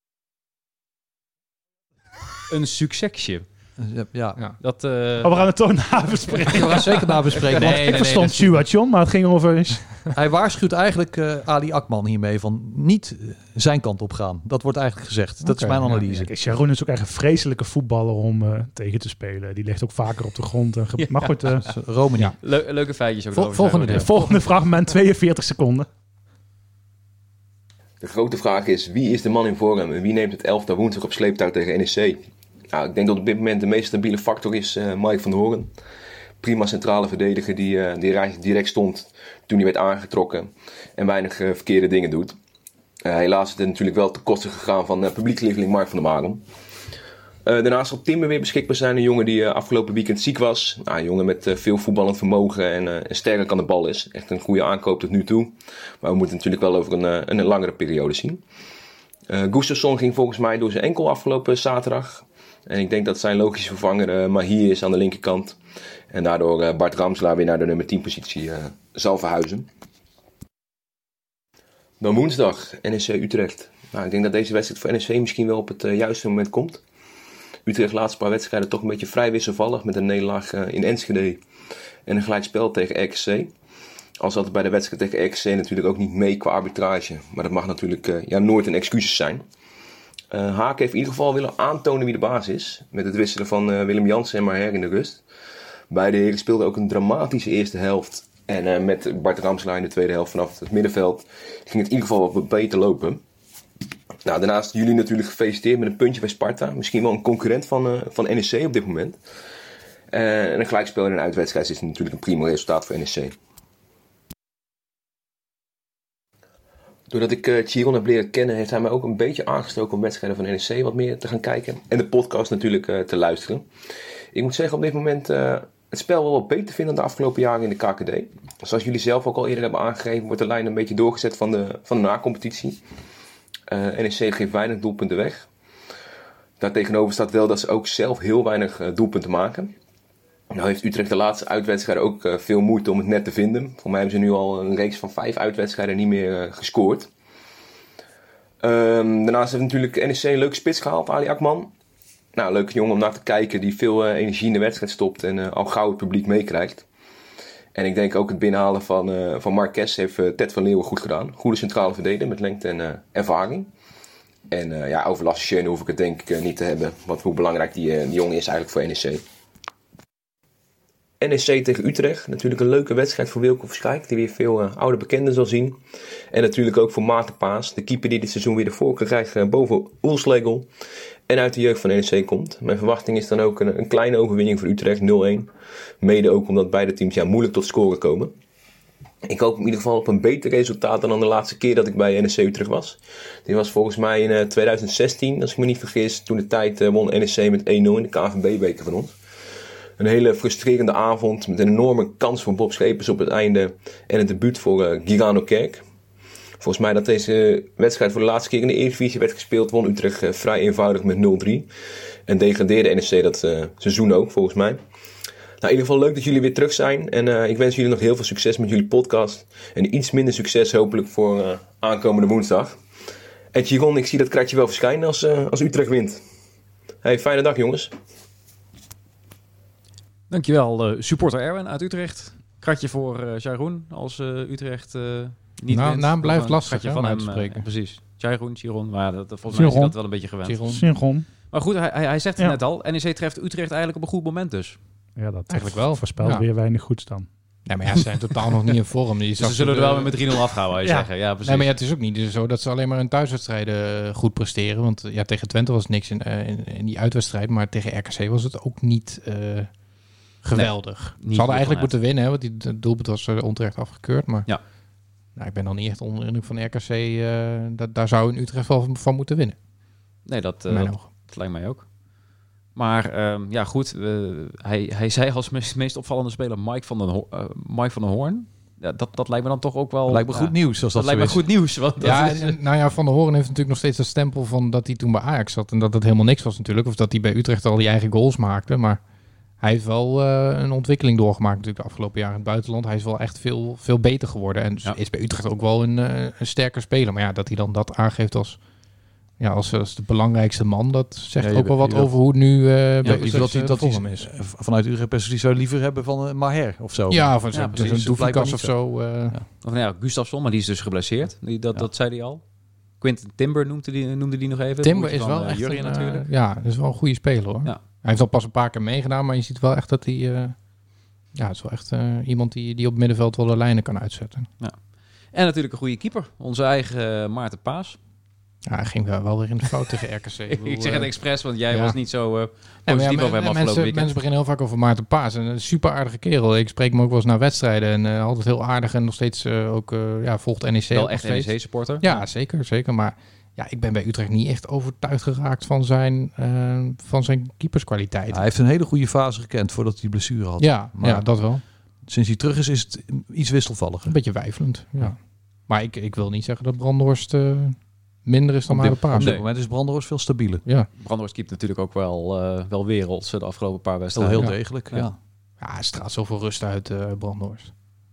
Een succesje. Ja. Ja. Dat, uh, Oh, we gaan het toch nabespreken. We gaan zeker nabespreken. Nee, want nee, ik nee, verstond dat- Shuachon, maar het ging over... Hij waarschuwt eigenlijk uh, Ali Akman hiermee van niet uh, zijn kant op gaan. Dat wordt eigenlijk gezegd. Dat Oké, is mijn ja, analyse. Kijk, Sharon is ook echt een vreselijke voetballer om uh, tegen te spelen. Die ligt ook vaker op de grond. En ge- Ja. Maar goed, uh, Romani. Ja. le- leuke feitjes ook. Vol- erover volgende zijn, het volgende fragment, tweeënveertig seconden. De grote vraag is, wie is de man in vorm en wie neemt het elftal woensdag op sleeptouw tegen N E C? Nou, ik denk dat op dit moment de meest stabiele factor is uh, Mike van der Hoorn. prima centrale verdediger die, uh, die direct stond toen hij werd aangetrokken. En weinig uh, verkeerde dingen doet. Uh, helaas is het natuurlijk wel ten koste gegaan van uh, publiekslieveling Mark van der Magel. Uh, daarnaast zal Timber weer beschikbaar zijn. Een jongen die uh, afgelopen weekend ziek was. Nou, een jongen met uh, veel voetballend vermogen en, uh, en sterk aan de bal is. Echt een goede aankoop tot nu toe. Maar we moeten natuurlijk wel over een, uh, een langere periode zien. Uh, Gustafsson ging volgens mij door zijn enkel afgelopen zaterdag. En ik denk dat zijn logische vervanger uh, Mahier is aan de linkerkant. En daardoor uh, Bart Ramselaar weer naar de nummer tien positie uh, zal verhuizen. Dan woensdag N E C Utrecht. Nou, ik denk dat deze wedstrijd voor N E C misschien wel op het uh, juiste moment komt. Utrecht laatste paar wedstrijden toch een beetje vrij wisselvallig. Met een nederlaag uh, in Enschede en een gelijkspel tegen R K C. Al zat het bij de wedstrijd tegen R K C natuurlijk ook niet mee qua arbitrage. Maar dat mag natuurlijk uh, ja, nooit een excuus zijn. Uh, Haak heeft in ieder geval willen aantonen wie de baas is. Met het wisselen van uh, Willem Jansen en Maher in de rust. Beide heren speelden ook een dramatische eerste helft. En uh, met Bart Ramselaar in de tweede helft vanaf het middenveld ging het in ieder geval wat beter lopen. Nou, daarnaast jullie natuurlijk gefeliciteerd met een puntje bij Sparta. Misschien wel een concurrent van, uh, van N E C op dit moment. Uh, en een gelijkspel in een uitwedstrijd is natuurlijk een prima resultaat voor N E C. Doordat ik uh, Chiron heb leren kennen, heeft hij mij ook een beetje aangestoken om wedstrijden van N E C wat meer te gaan kijken. En de podcast natuurlijk uh, te luisteren. Ik moet zeggen op dit moment uh, het spel wel wat beter vinden dan de afgelopen jaren in de K K D. Zoals jullie zelf ook al eerder hebben aangegeven, wordt de lijn een beetje doorgezet van de, van de na-competitie. Uh, N E C geeft weinig doelpunten weg. Daartegenover staat wel dat ze ook zelf heel weinig uh, doelpunten maken. Nou heeft Utrecht de laatste uitwedstrijden ook uh, veel moeite om het net te vinden. Voor mij hebben ze nu al een reeks van vijf uitwedstrijden niet meer uh, gescoord. Um, daarnaast heeft natuurlijk N E C een leuke spits gehaald, Ali Akman. Nou, leuke jongen om naar te kijken die veel uh, energie in de wedstrijd stopt en uh, al gauw het publiek meekrijgt. En ik denk ook het binnenhalen van, uh, van Marquez heeft uh, Ted van Leeuwen goed gedaan. Goede centrale verdediger met lengte en uh, ervaring. En uh, ja, over Lasse Schöne hoef ik het denk ik uh, niet te hebben. Want hoe belangrijk die, uh, die jongen is eigenlijk voor N E C. N E C tegen Utrecht. Natuurlijk een leuke wedstrijd voor Wilco Verschijk. Die weer veel uh, oude bekenden zal zien. En natuurlijk ook voor Maarten Paas. De keeper die dit seizoen weer de voorkeur krijgt uh, boven Oelslegel. En uit de jeugd van N E C komt. Mijn verwachting is dan ook een, een kleine overwinning voor Utrecht. nul-een. Mede ook omdat beide teams ja, moeilijk tot scoren komen. Ik hoop in ieder geval op een beter resultaat dan de laatste keer dat ik bij N E C Utrecht was. Die was volgens mij in uh, twintig zestien, als ik me niet vergis. Toen de tijd uh, won N E C met één-nul in de K N V B-beker van ons. Een hele frustrerende avond met een enorme kans voor Bob Schepers op het einde. En het debuut voor uh, Girano Kerk. Volgens mij dat deze wedstrijd voor de laatste keer in de Eredivisie werd gespeeld. Won Utrecht uh, vrij eenvoudig met nul-drie. En degradeerde N E C dat uh, seizoen ook, volgens mij. Nou, in ieder geval leuk dat jullie weer terug zijn. En uh, ik wens jullie nog heel veel succes met jullie podcast. En iets minder succes hopelijk voor uh, aankomende woensdag. En Chiron, ik zie dat kratje wel verschijnen als, uh, als Utrecht wint. Hey, fijne dag jongens. Dankjewel, uh, supporter Erwin uit Utrecht. Kratje voor uh, Jaroen als uh, Utrecht uh, niet nou, wint. naam blijft een lastig kratje hè, van om hem, uit te spreken. Uh, precies. Jaroen, Chiron, maar dat, dat, volgens mij is hij dat wel een beetje gewend. Chiron. Synchron. Maar goed, hij, hij, hij zegt het Ja. net al. N E C treft Utrecht eigenlijk op een goed moment dus. Ja, dat Eigenlijk wel. voorspelt Ja. weer weinig goeds dan. Nee, maar ja, ze zijn totaal nog niet in vorm. Je Dus zag ze zullen er de- wel weer met drie nul afhouden, je Ja. zeggen. Ja, precies. Nee, maar ja, het is ook niet zo dat ze alleen maar in thuiswedstrijden goed presteren. Want ja, tegen Twente was niks in, uh, in, in die uitwedstrijd. Maar tegen R K C was het ook niet uh, geweldig. niet ze hadden eigenlijk goed moeten winnen, hè, want die de doelpunt was uh, onterecht afgekeurd. Maar Ja. nou, ik ben dan niet echt onder de indruk van R K C. Uh, dat, daar zou in Utrecht wel van, van moeten winnen. Nee, dat, In uh, mijn dat, ogen. dat lijkt mij ook. Maar um, ja, goed. Uh, hij, hij zei als meest, meest opvallende speler Mike van den, Ho- uh, Mike van den Hoorn. Ja, dat, dat lijkt me dan toch ook wel... Dat lijkt me ja, goed nieuws. Als Dat, dat, lijkt me zo is. goed nieuws. Want dat Ja, is, en, nou ja, Van der Hoorn heeft natuurlijk nog steeds dat stempel van dat hij toen bij Ajax zat. En dat het helemaal niks was natuurlijk. Of dat hij bij Utrecht al die eigen goals maakte. Maar hij heeft wel uh, een ontwikkeling doorgemaakt natuurlijk de afgelopen jaren in het buitenland. Hij is wel echt veel, veel beter geworden. En Ja. is bij Utrecht ook wel een, uh, een sterker speler. Maar ja, dat hij dan dat aangeeft als, ja, als, als de belangrijkste man. Dat zegt Ja, je ook wel wil- wat je wil- over hoe het nu uh, bij Ja, Utrecht dat hij uh, dat vorm hij is. uh, vanuit Utrecht perspectief zou liever hebben van uh, Maher of zo. Ja, van Ja, zo'n precies. zo'n Dat blijkbaar Doefikas niet of zo. zo. Uh, Ja. of nou ja, Gustafsson, maar die is dus geblesseerd. Die, dat, Ja. dat zei hij al. Quinten Timber noemde die, noemde die nog even. Timber Broertje is van, wel uh, echt Jurjen een, uh, natuurlijk. ja, dat is wel een goede speler hoor. Ja. Hij heeft al pas een paar keer meegedaan, maar je ziet wel echt dat hij... Uh, ja, het is wel echt uh, iemand die, die op het middenveld wel de lijnen kan uitzetten. En natuurlijk een goede keeper. Onze eigen uh, Maarten Paas. Ja, hij ging wel, wel weer in de fout tegen R K C. Ik, Ik zeg het expres, want jij ja. was niet zo uh, Ja, positief maar ja, over hem mensen, afgelopen weekend. mensen beginnen heel vaak over Maarten Paas. Een super aardige kerel. Ik spreek hem ook wel eens naar wedstrijden. En uh, altijd heel aardig en nog steeds uh, ook uh, ja, volgt N E C. Wel echt N E C-supporter. Ja, zeker, zeker. Maar ja, ik ben bij Utrecht niet echt overtuigd geraakt van zijn, uh, van zijn keeperskwaliteit. Ja, hij heeft een hele goede fase gekend voordat hij die blessure had. Ja, maar ja, dat wel. Sinds hij terug is, is het iets wisselvalliger. Een beetje weifelend, ja. ja. Maar ik, ik wil niet zeggen dat Brandhorst uh, minder is dan Maarten Paas. Op dit Nee. moment is Brandhorst veel stabieler. Ja. Brandhorst keept natuurlijk ook wel, uh, wel werelds de afgelopen paar Heel, wedstrijden. heel Ja. degelijk, ja. Ja. Ja, hij straalt zoveel rust uit uh, Brandhorst.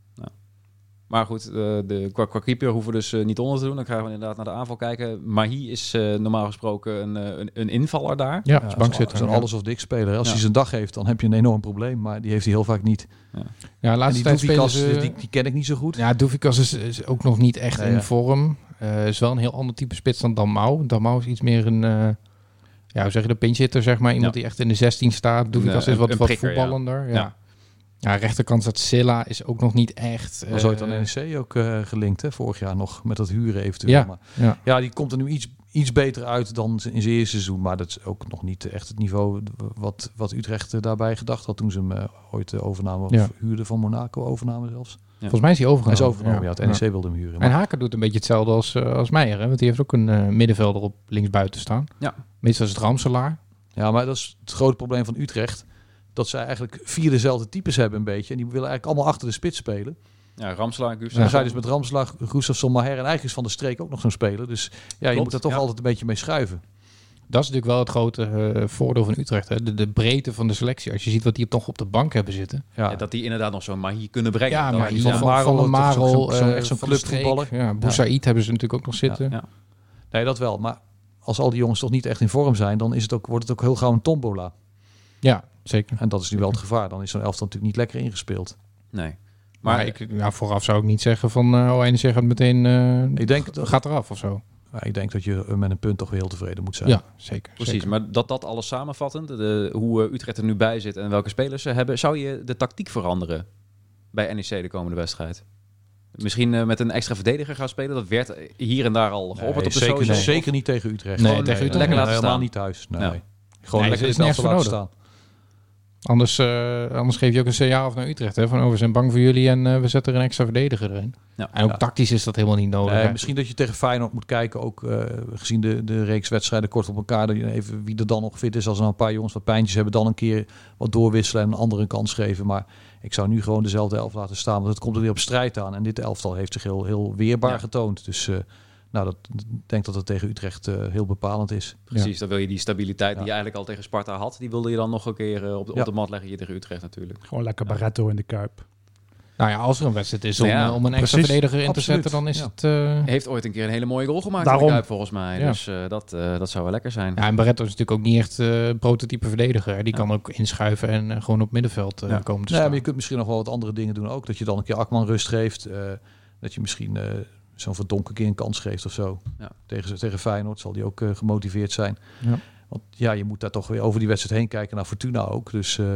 Maar goed, uh, de, qua, qua keeper hoeven we dus uh, niet onder te doen. Dan gaan we inderdaad naar de aanval kijken. Mahi is uh, normaal gesproken een, uh, een, een invaller daar. Ja, Ja, is bankzitter. Zo'n Ja. alles of dik speler. Als Ja. hij zijn dag heeft, dan heb je een enorm probleem. Maar die heeft hij heel vaak niet. Ja, En laatste die tijd spelen Doefikas, ze... die, die ken ik niet zo goed. Ja, Doefikas is, is ook nog niet echt Nee, in ja. vorm. Uh, is wel een heel ander type spits dan Dalmau. Dalmau is iets meer een... Uh, ja, hoe zeg je dat? Pinchhitter, zeg maar. Iemand Ja. die echt in de zestien staat. Doefikas Een, is wat, een wat prikker, voetballender. Ja. Ja. Ja. Ja, rechterkant staat Silla. Is ook nog niet echt... Was uh, ooit aan N E C ook uh, gelinkt, hè? Vorig jaar nog, met dat huren eventueel. Ja, Maar, ja. ja, die komt er nu iets, iets beter uit dan in zijn eerste seizoen. Maar dat is ook nog niet echt het niveau wat, wat Utrecht uh, daarbij gedacht had toen ze hem uh, ooit uh, overnamen. Ja. Of huurden van Monaco overname zelfs. Volgens mij is hij Hij overgenomen. is overgenomen, ja. Het N E C wilde hem huren. En Maar, Haken doet een beetje hetzelfde als, uh, als Meijer. Hè? Want die heeft ook een uh, middenvelder op linksbuiten staan. Ja. Meestal is het Ramselaar. ja, maar dat is het grote probleem van Utrecht. Dat zij eigenlijk vier dezelfde types hebben een beetje. En die willen eigenlijk allemaal achter de spits spelen. Ja, Ramslaar, En Gustafsson. dan ga je dus met Ramslag, Gustafsson, Maher en eigenlijk is Van der Streek ook nog zo'n speler. Dus ja, je Klopt, moet daar toch ja. altijd een beetje mee schuiven. Dat is natuurlijk wel het grote uh, voordeel van Utrecht. Hè? De, de breedte van de selectie. Als je ziet wat die toch op de bank hebben zitten. Ja, Ja, dat die inderdaad nog zo'n Mahi kunnen brengen. Ja, Dat maar is van, ja. van, Marel, van de toch Marel, zo'n- zo'n- uh, echt zo'n Van de Streek. clubvoetballer. Ja, Boussaïd hebben ze natuurlijk ook nog zitten. Ja. nee, dat wel. Maar als al die jongens toch niet echt in vorm zijn, dan is het ook, wordt het ook heel gauw een tombola. Ja, zeker. En dat is nu wel het gevaar. Dan is zo'n elftal natuurlijk niet lekker ingespeeld. Nee. Maar, Maar, ik, ja, vooraf zou ik niet zeggen van... Uh, oh, N E C gaat meteen... Uh, Ik denk, dat, gaat eraf of zo. ja, ik denk dat je met een punt toch weer heel tevreden moet zijn. Ja, zeker. precies, zeker. maar dat dat alles samenvattend, de, hoe uh, Utrecht er nu bij zit en welke spelers ze hebben, zou je de tactiek veranderen bij N E C de komende wedstrijd? Misschien uh, met een extra verdediger gaan spelen. Dat werd hier en daar al Nee, geopperd op de zeker, socials. zeker niet tegen Utrecht. Nee, Gewoon, tegen nee, Utrecht nee, lekker laten helemaal staan. niet thuis. Nee. Ja. Gewoon Nee, lekker is het nergens elftal laten voor staan. Anders, uh, anders geef je ook een signaal af naar Utrecht. Hè, van oh, we zijn bang voor jullie en uh, we zetten er een extra verdediger erin. Ja. En ook Ja. tactisch is dat helemaal niet nodig. Nee, hè. misschien dat je tegen Feyenoord moet kijken, ook uh, gezien de, de reeks wedstrijden kort op elkaar, dat je even wie er dan nog fit is. Als er nou een paar jongens wat pijntjes hebben, dan een keer wat doorwisselen en een andere een kans geven. Maar ik zou nu gewoon dezelfde elf laten staan, want het komt er weer op strijd aan. En dit elftal heeft zich heel, heel weerbaar Ja. getoond. Dus uh, nou, dat, ik denk dat het tegen Utrecht uh, heel bepalend is. Precies, dan wil je die stabiliteit die Ja. je eigenlijk al tegen Sparta had, die wilde je dan nog een keer uh, op, de, op Ja. de mat leggen hier tegen Utrecht natuurlijk. Gewoon lekker Barretto in de Kuip. Nou ja, als er een wedstrijd is om, Ja, uh, om een extra precies. verdediger in Absoluut. te zetten, dan is Ja. het... Uh... Heeft ooit een keer een hele mooie goal gemaakt Daarom. in de Kuip volgens mij. Ja. Dus uh, dat, uh, dat zou wel lekker zijn. Ja, en Barretto is natuurlijk ook niet echt uh, prototype verdediger. Hè. Die Ja. kan ook inschuiven en uh, gewoon op middenveld uh, Ja. komen te Nee, staan. maar je kunt misschien nog wel wat andere dingen doen ook. Dat je dan een keer Akman rust geeft. Uh, dat je misschien uh, zo'n Verdonk een keer een kans geeft of zo. Ja. Tegen, tegen Feyenoord zal die ook uh, gemotiveerd zijn. Ja. Want ja, je moet daar toch weer over die wedstrijd heen kijken naar Fortuna ook. Dus, uh, uh,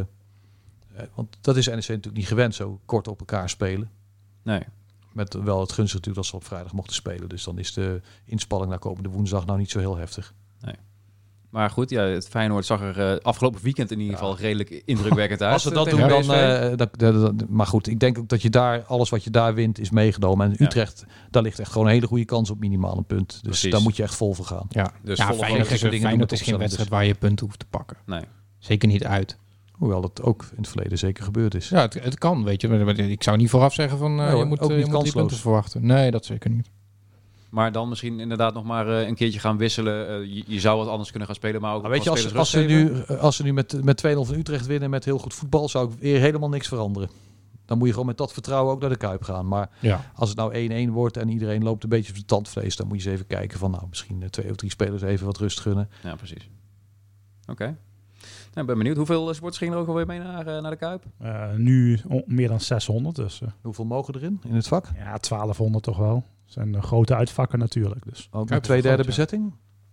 want dat is N E C natuurlijk niet gewend, zo kort op elkaar spelen. Nee. Met wel het gunstig natuurlijk dat ze op vrijdag mochten spelen. Dus dan is de inspanning naar komende woensdag nou niet zo heel heftig. Maar goed, ja, het Feyenoord zag er uh, afgelopen weekend in ieder Ja. geval redelijk indrukwekkend uit. Als ze uh, dat tegen doen, P S dan... V. Uh, dat, dat, dat- maar goed, ik denk ook dat je daar... Alles wat je daar wint, is meegenomen. En Ja. Utrecht, daar ligt echt gewoon een hele goede kans op minimaal een punt. Dus Precies. daar moet je echt vol voor gaan. Ja, Dus ja volle Feyenoord focus is, op dingen doen Feyenoord met is geen opstelling, wedstrijd dus. waar je punten hoeft te pakken. Nee. Zeker niet uit. Hoewel dat ook in het verleden zeker gebeurd is. Ja, het, het kan, weet je. Maar, maar ik zou niet vooraf zeggen van uh, Nee, hoor, je moet, ook uh, niet je moet die kansloos. punten verwachten. Nee, dat zeker niet. Maar dan misschien inderdaad nog maar uh, een keertje gaan wisselen. Uh, je, je zou wat anders kunnen gaan spelen, maar ook Maar weet je, wat als, spelers als, ze rust nu, geven. als ze nu met, met twee nul van Utrecht winnen met heel goed voetbal, zou ik weer helemaal niks veranderen. Dan moet je gewoon met dat vertrouwen ook naar de Kuip gaan. Maar Ja. als het nou één-één wordt en iedereen loopt een beetje op de tandvlees, dan moet je eens even kijken van nou, misschien uh, twee of drie spelers even wat rust gunnen. Ja, precies. Oké. Okay. Nou, ik ben benieuwd. Hoeveel uh, sporters gingen er ook alweer mee naar, uh, naar de Kuip? Uh, nu on- meer dan zeshonderd. Dus uh, Hoeveel mogen erin in het vak? ja, twaalfhonderd toch wel. Dat zijn uh, grote uitvakken natuurlijk. Dus. Ook Kuip met is twee wel derde groot, ja. bezetting?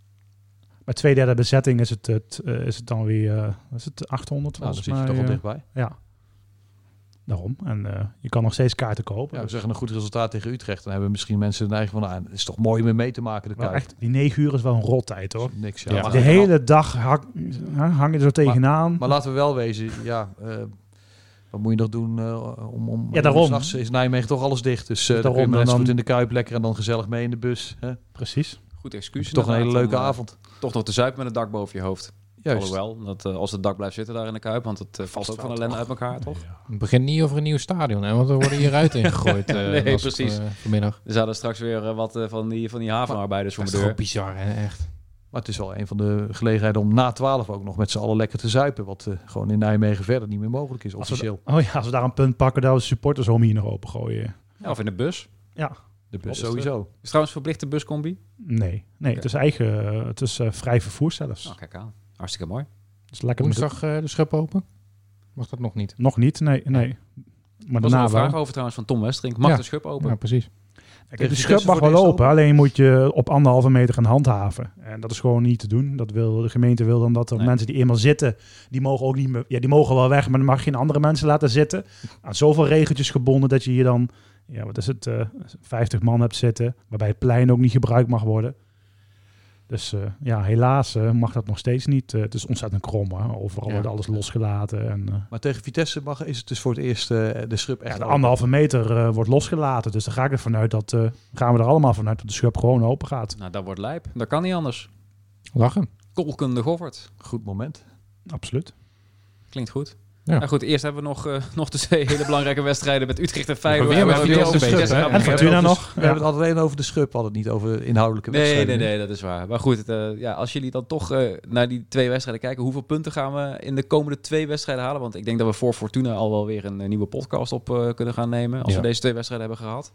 Bij twee derde bezetting is het, het, uh, is het dan weer uh, is het achthonderd Nou, dan volgens zit je mij. toch wel uh, dichtbij. ja. daarom. En uh, je kan nog steeds kaarten kopen. Ja, we dus. zeggen een goed resultaat tegen Utrecht. Dan hebben misschien mensen de neiging van, nou, het is toch mooi om mee te maken. De Wel Kuip. echt, die negen uur is wel een rottijd, hoor. Niks, ja. Ja. Maar, De hele dag hang, hang je er zo tegenaan. maar laten we wel wezen, ja, uh, wat moet je nog doen uh, om, om... Ja, daarom. S'nachts is Nijmegen toch alles dicht. Dus uh, dan kun je Daarom, net zo dan- goed in de Kuip lekker en dan gezellig mee in de bus. Hè? Precies. Goed excuus. Toch een hele inderdaad, leuke om, eh, avond. Toch nog te zuipen met het dak boven je hoofd. Juist. Alhoewel, dat, uh, als het dak blijft zitten daar in de Kuip, want het uh, valt ook van ellende uit elkaar, toch? Het begint niet over een nieuw stadion, hè, want er worden hier ruiten ingegooid. Uh, Nee, was het, precies. uh, vanmiddag. Er zouden straks weer uh, wat uh, van die, van die havenarbeiders voor Dat de is toch deur. bizar, hè, echt. Maar het is wel een van de gelegenheden om na twaalf ook nog met z'n allen lekker te zuipen. Wat uh, gewoon in Nijmegen verder niet meer mogelijk is, Als we, officieel. oh ja, als we daar een punt pakken, dat we de supporters om hier nog open gooien. Ja, of in de bus. Ja, De bus Klopt. sowieso. Is trouwens verplichte buscombi? nee. Nee, het is eigen, uh, het is uh, vrij vervoer zelfs. Oh, kijk aan. Hartstikke mooi. Het is lekker met Woensdag uh, de schub open? Mag dat nog niet? de- Nog niet, nee, nee. Maar Er was nog daarna een vraag wel. over trouwens van Tom Westerink. Mag Ja. de schub open? Ja, precies. Kijk, Tegen de Vitesse schub mag voor wel het eerst open, open? alleen moet je op anderhalve meter gaan handhaven. En dat is gewoon niet te doen. Dat wil, de gemeente wil dan dat er Nee. mensen die eenmaal zitten, die mogen ook niet meer, ja, die mogen wel weg, maar dan mag geen andere mensen laten zitten. Aan zoveel regeltjes gebonden dat je hier dan, ja, wat is het, uh, vijftig man hebt zitten, waarbij het plein ook niet gebruikt mag worden. Dus uh, ja, helaas uh, mag dat nog steeds niet. Uh, het is ontzettend krom, hè. Overal Ja. wordt alles losgelaten. En, uh, Maar tegen Vitesse mag, is het dus voor het eerst uh, de schub echt ja, de open. anderhalve meter uh, wordt losgelaten. Dus daar ga ik ervan uit dat, uh, gaan we er allemaal vanuit dat de schub gewoon open gaat. Nou, dat wordt lijp. Dat kan niet anders. Lachen. Kolken de Goffert. Goed moment. Absoluut. Klinkt goed. Ja. Nou goed, eerst hebben we nog, uh, nog de twee hele belangrijke wedstrijden met Utrecht en Feyenoord. weer En met we Vitesse hebben bezig, Vitesse hè? gaan En beginnen. Fortuna We hebben nog. het- We hebben het altijd alleen over de schub, we hadden het niet over inhoudelijke Nee, wedstrijden. nee, nee, dat is waar. Maar goed, het, uh, ja, als jullie dan toch uh, naar die twee wedstrijden kijken, hoeveel punten gaan we in de komende twee wedstrijden halen? Want ik denk dat we voor Fortuna al wel weer een, uh, nieuwe podcast op uh, kunnen gaan nemen, als Ja. we deze twee wedstrijden hebben gehad.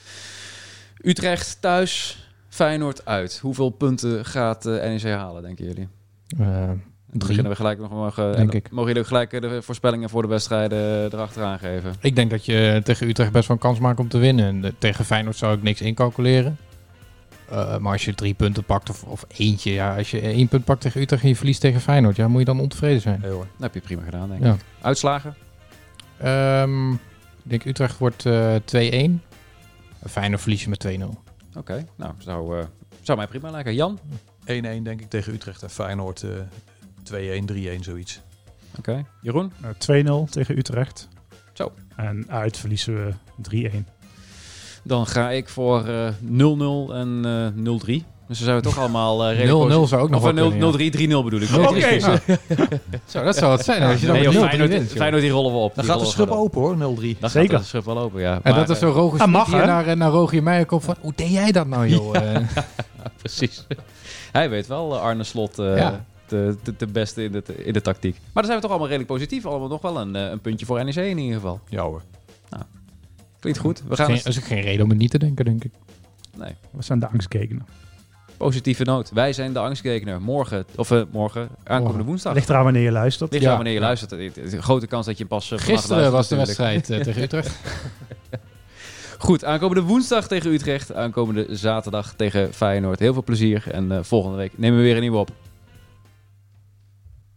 Utrecht thuis, Feyenoord uit. Hoeveel punten gaat uh, N E C halen, denken jullie? Uh, Dan Drie. beginnen we gelijk nog mogen, Denk en ik. mogen jullie ook gelijk uh, de voorspellingen voor de wedstrijden uh, erachteraan geven? ik denk dat je tegen Utrecht best wel een kans maakt om te winnen. En de- tegen Feyenoord zou ik niks incalculeren. Uh, maar als je drie punten pakt of, of eentje, ja, als je één punt pakt tegen Utrecht en je verliest tegen Feyenoord, ja, moet je dan ontevreden zijn. Nee, hoor. Dat heb je prima gedaan, denk Ja. ik. Uitslagen? Ehm, ik denk Utrecht wordt uh, twee-één. Feyenoord verlies je met twee nul. Oké, okay. nou, zou, uh, zou mij prima lijken. Jan? één-één denk ik tegen Utrecht en Feyenoord uh, twee-één, drie-één, zoiets. Oké. Okay. Jeroen? Uh, twee nul tegen Utrecht. Zo. En uit verliezen we drie-één. Dan ga ik voor uh, nul nul en uh, nul drie. Dus dan zijn we toch allemaal uh, redelijk... nul nul zou ook nog Of wel kunnen, nul ja. drie, drie nul bedoel ik. Oké. Okay. Ja. Zo, dat zou het zijn. Als je dan Nee, met joh, nul drie Feyenoord, wint, joh. Feyenoord die rollen we op. Dan Die gaat de rollen schub we op. open hoor, nul drie. Dan Zeker. gaat de schub wel open, ja. En Maar, dat is zo Roger Ah, mag, Smit hier hè? naar, naar Rogier Meijer komt van, hoe deed jij dat nou, joh? Ja. uh, precies. Hij weet wel, uh, Arne Slot, uh, Ja. de, de, de beste in de, in de tactiek. Maar dan zijn we toch allemaal redelijk positief. Allemaal nog wel een, uh, een puntje voor N E C in ieder geval. Ja hoor. Klinkt goed. We Dat gaan is geen- dat is ook geen reden om het niet te denken, denk ik. Nee. We zijn de angstgekenen. Positieve noot. Wij zijn de angstgekenen. Morgen, of uh, morgen, aankomende Morgen. woensdag. Ligt eraan wanneer je luistert. Ligt Ja. aan wanneer je luistert. Het is een grote kans dat je pas uh, vannacht Gisteren was de luistert, natuurlijk. wedstrijd uh, tegen Utrecht. Goed, aankomende woensdag tegen Utrecht. Aankomende zaterdag tegen Feyenoord. Heel veel plezier. En uh, volgende week nemen we weer een nieuwe op.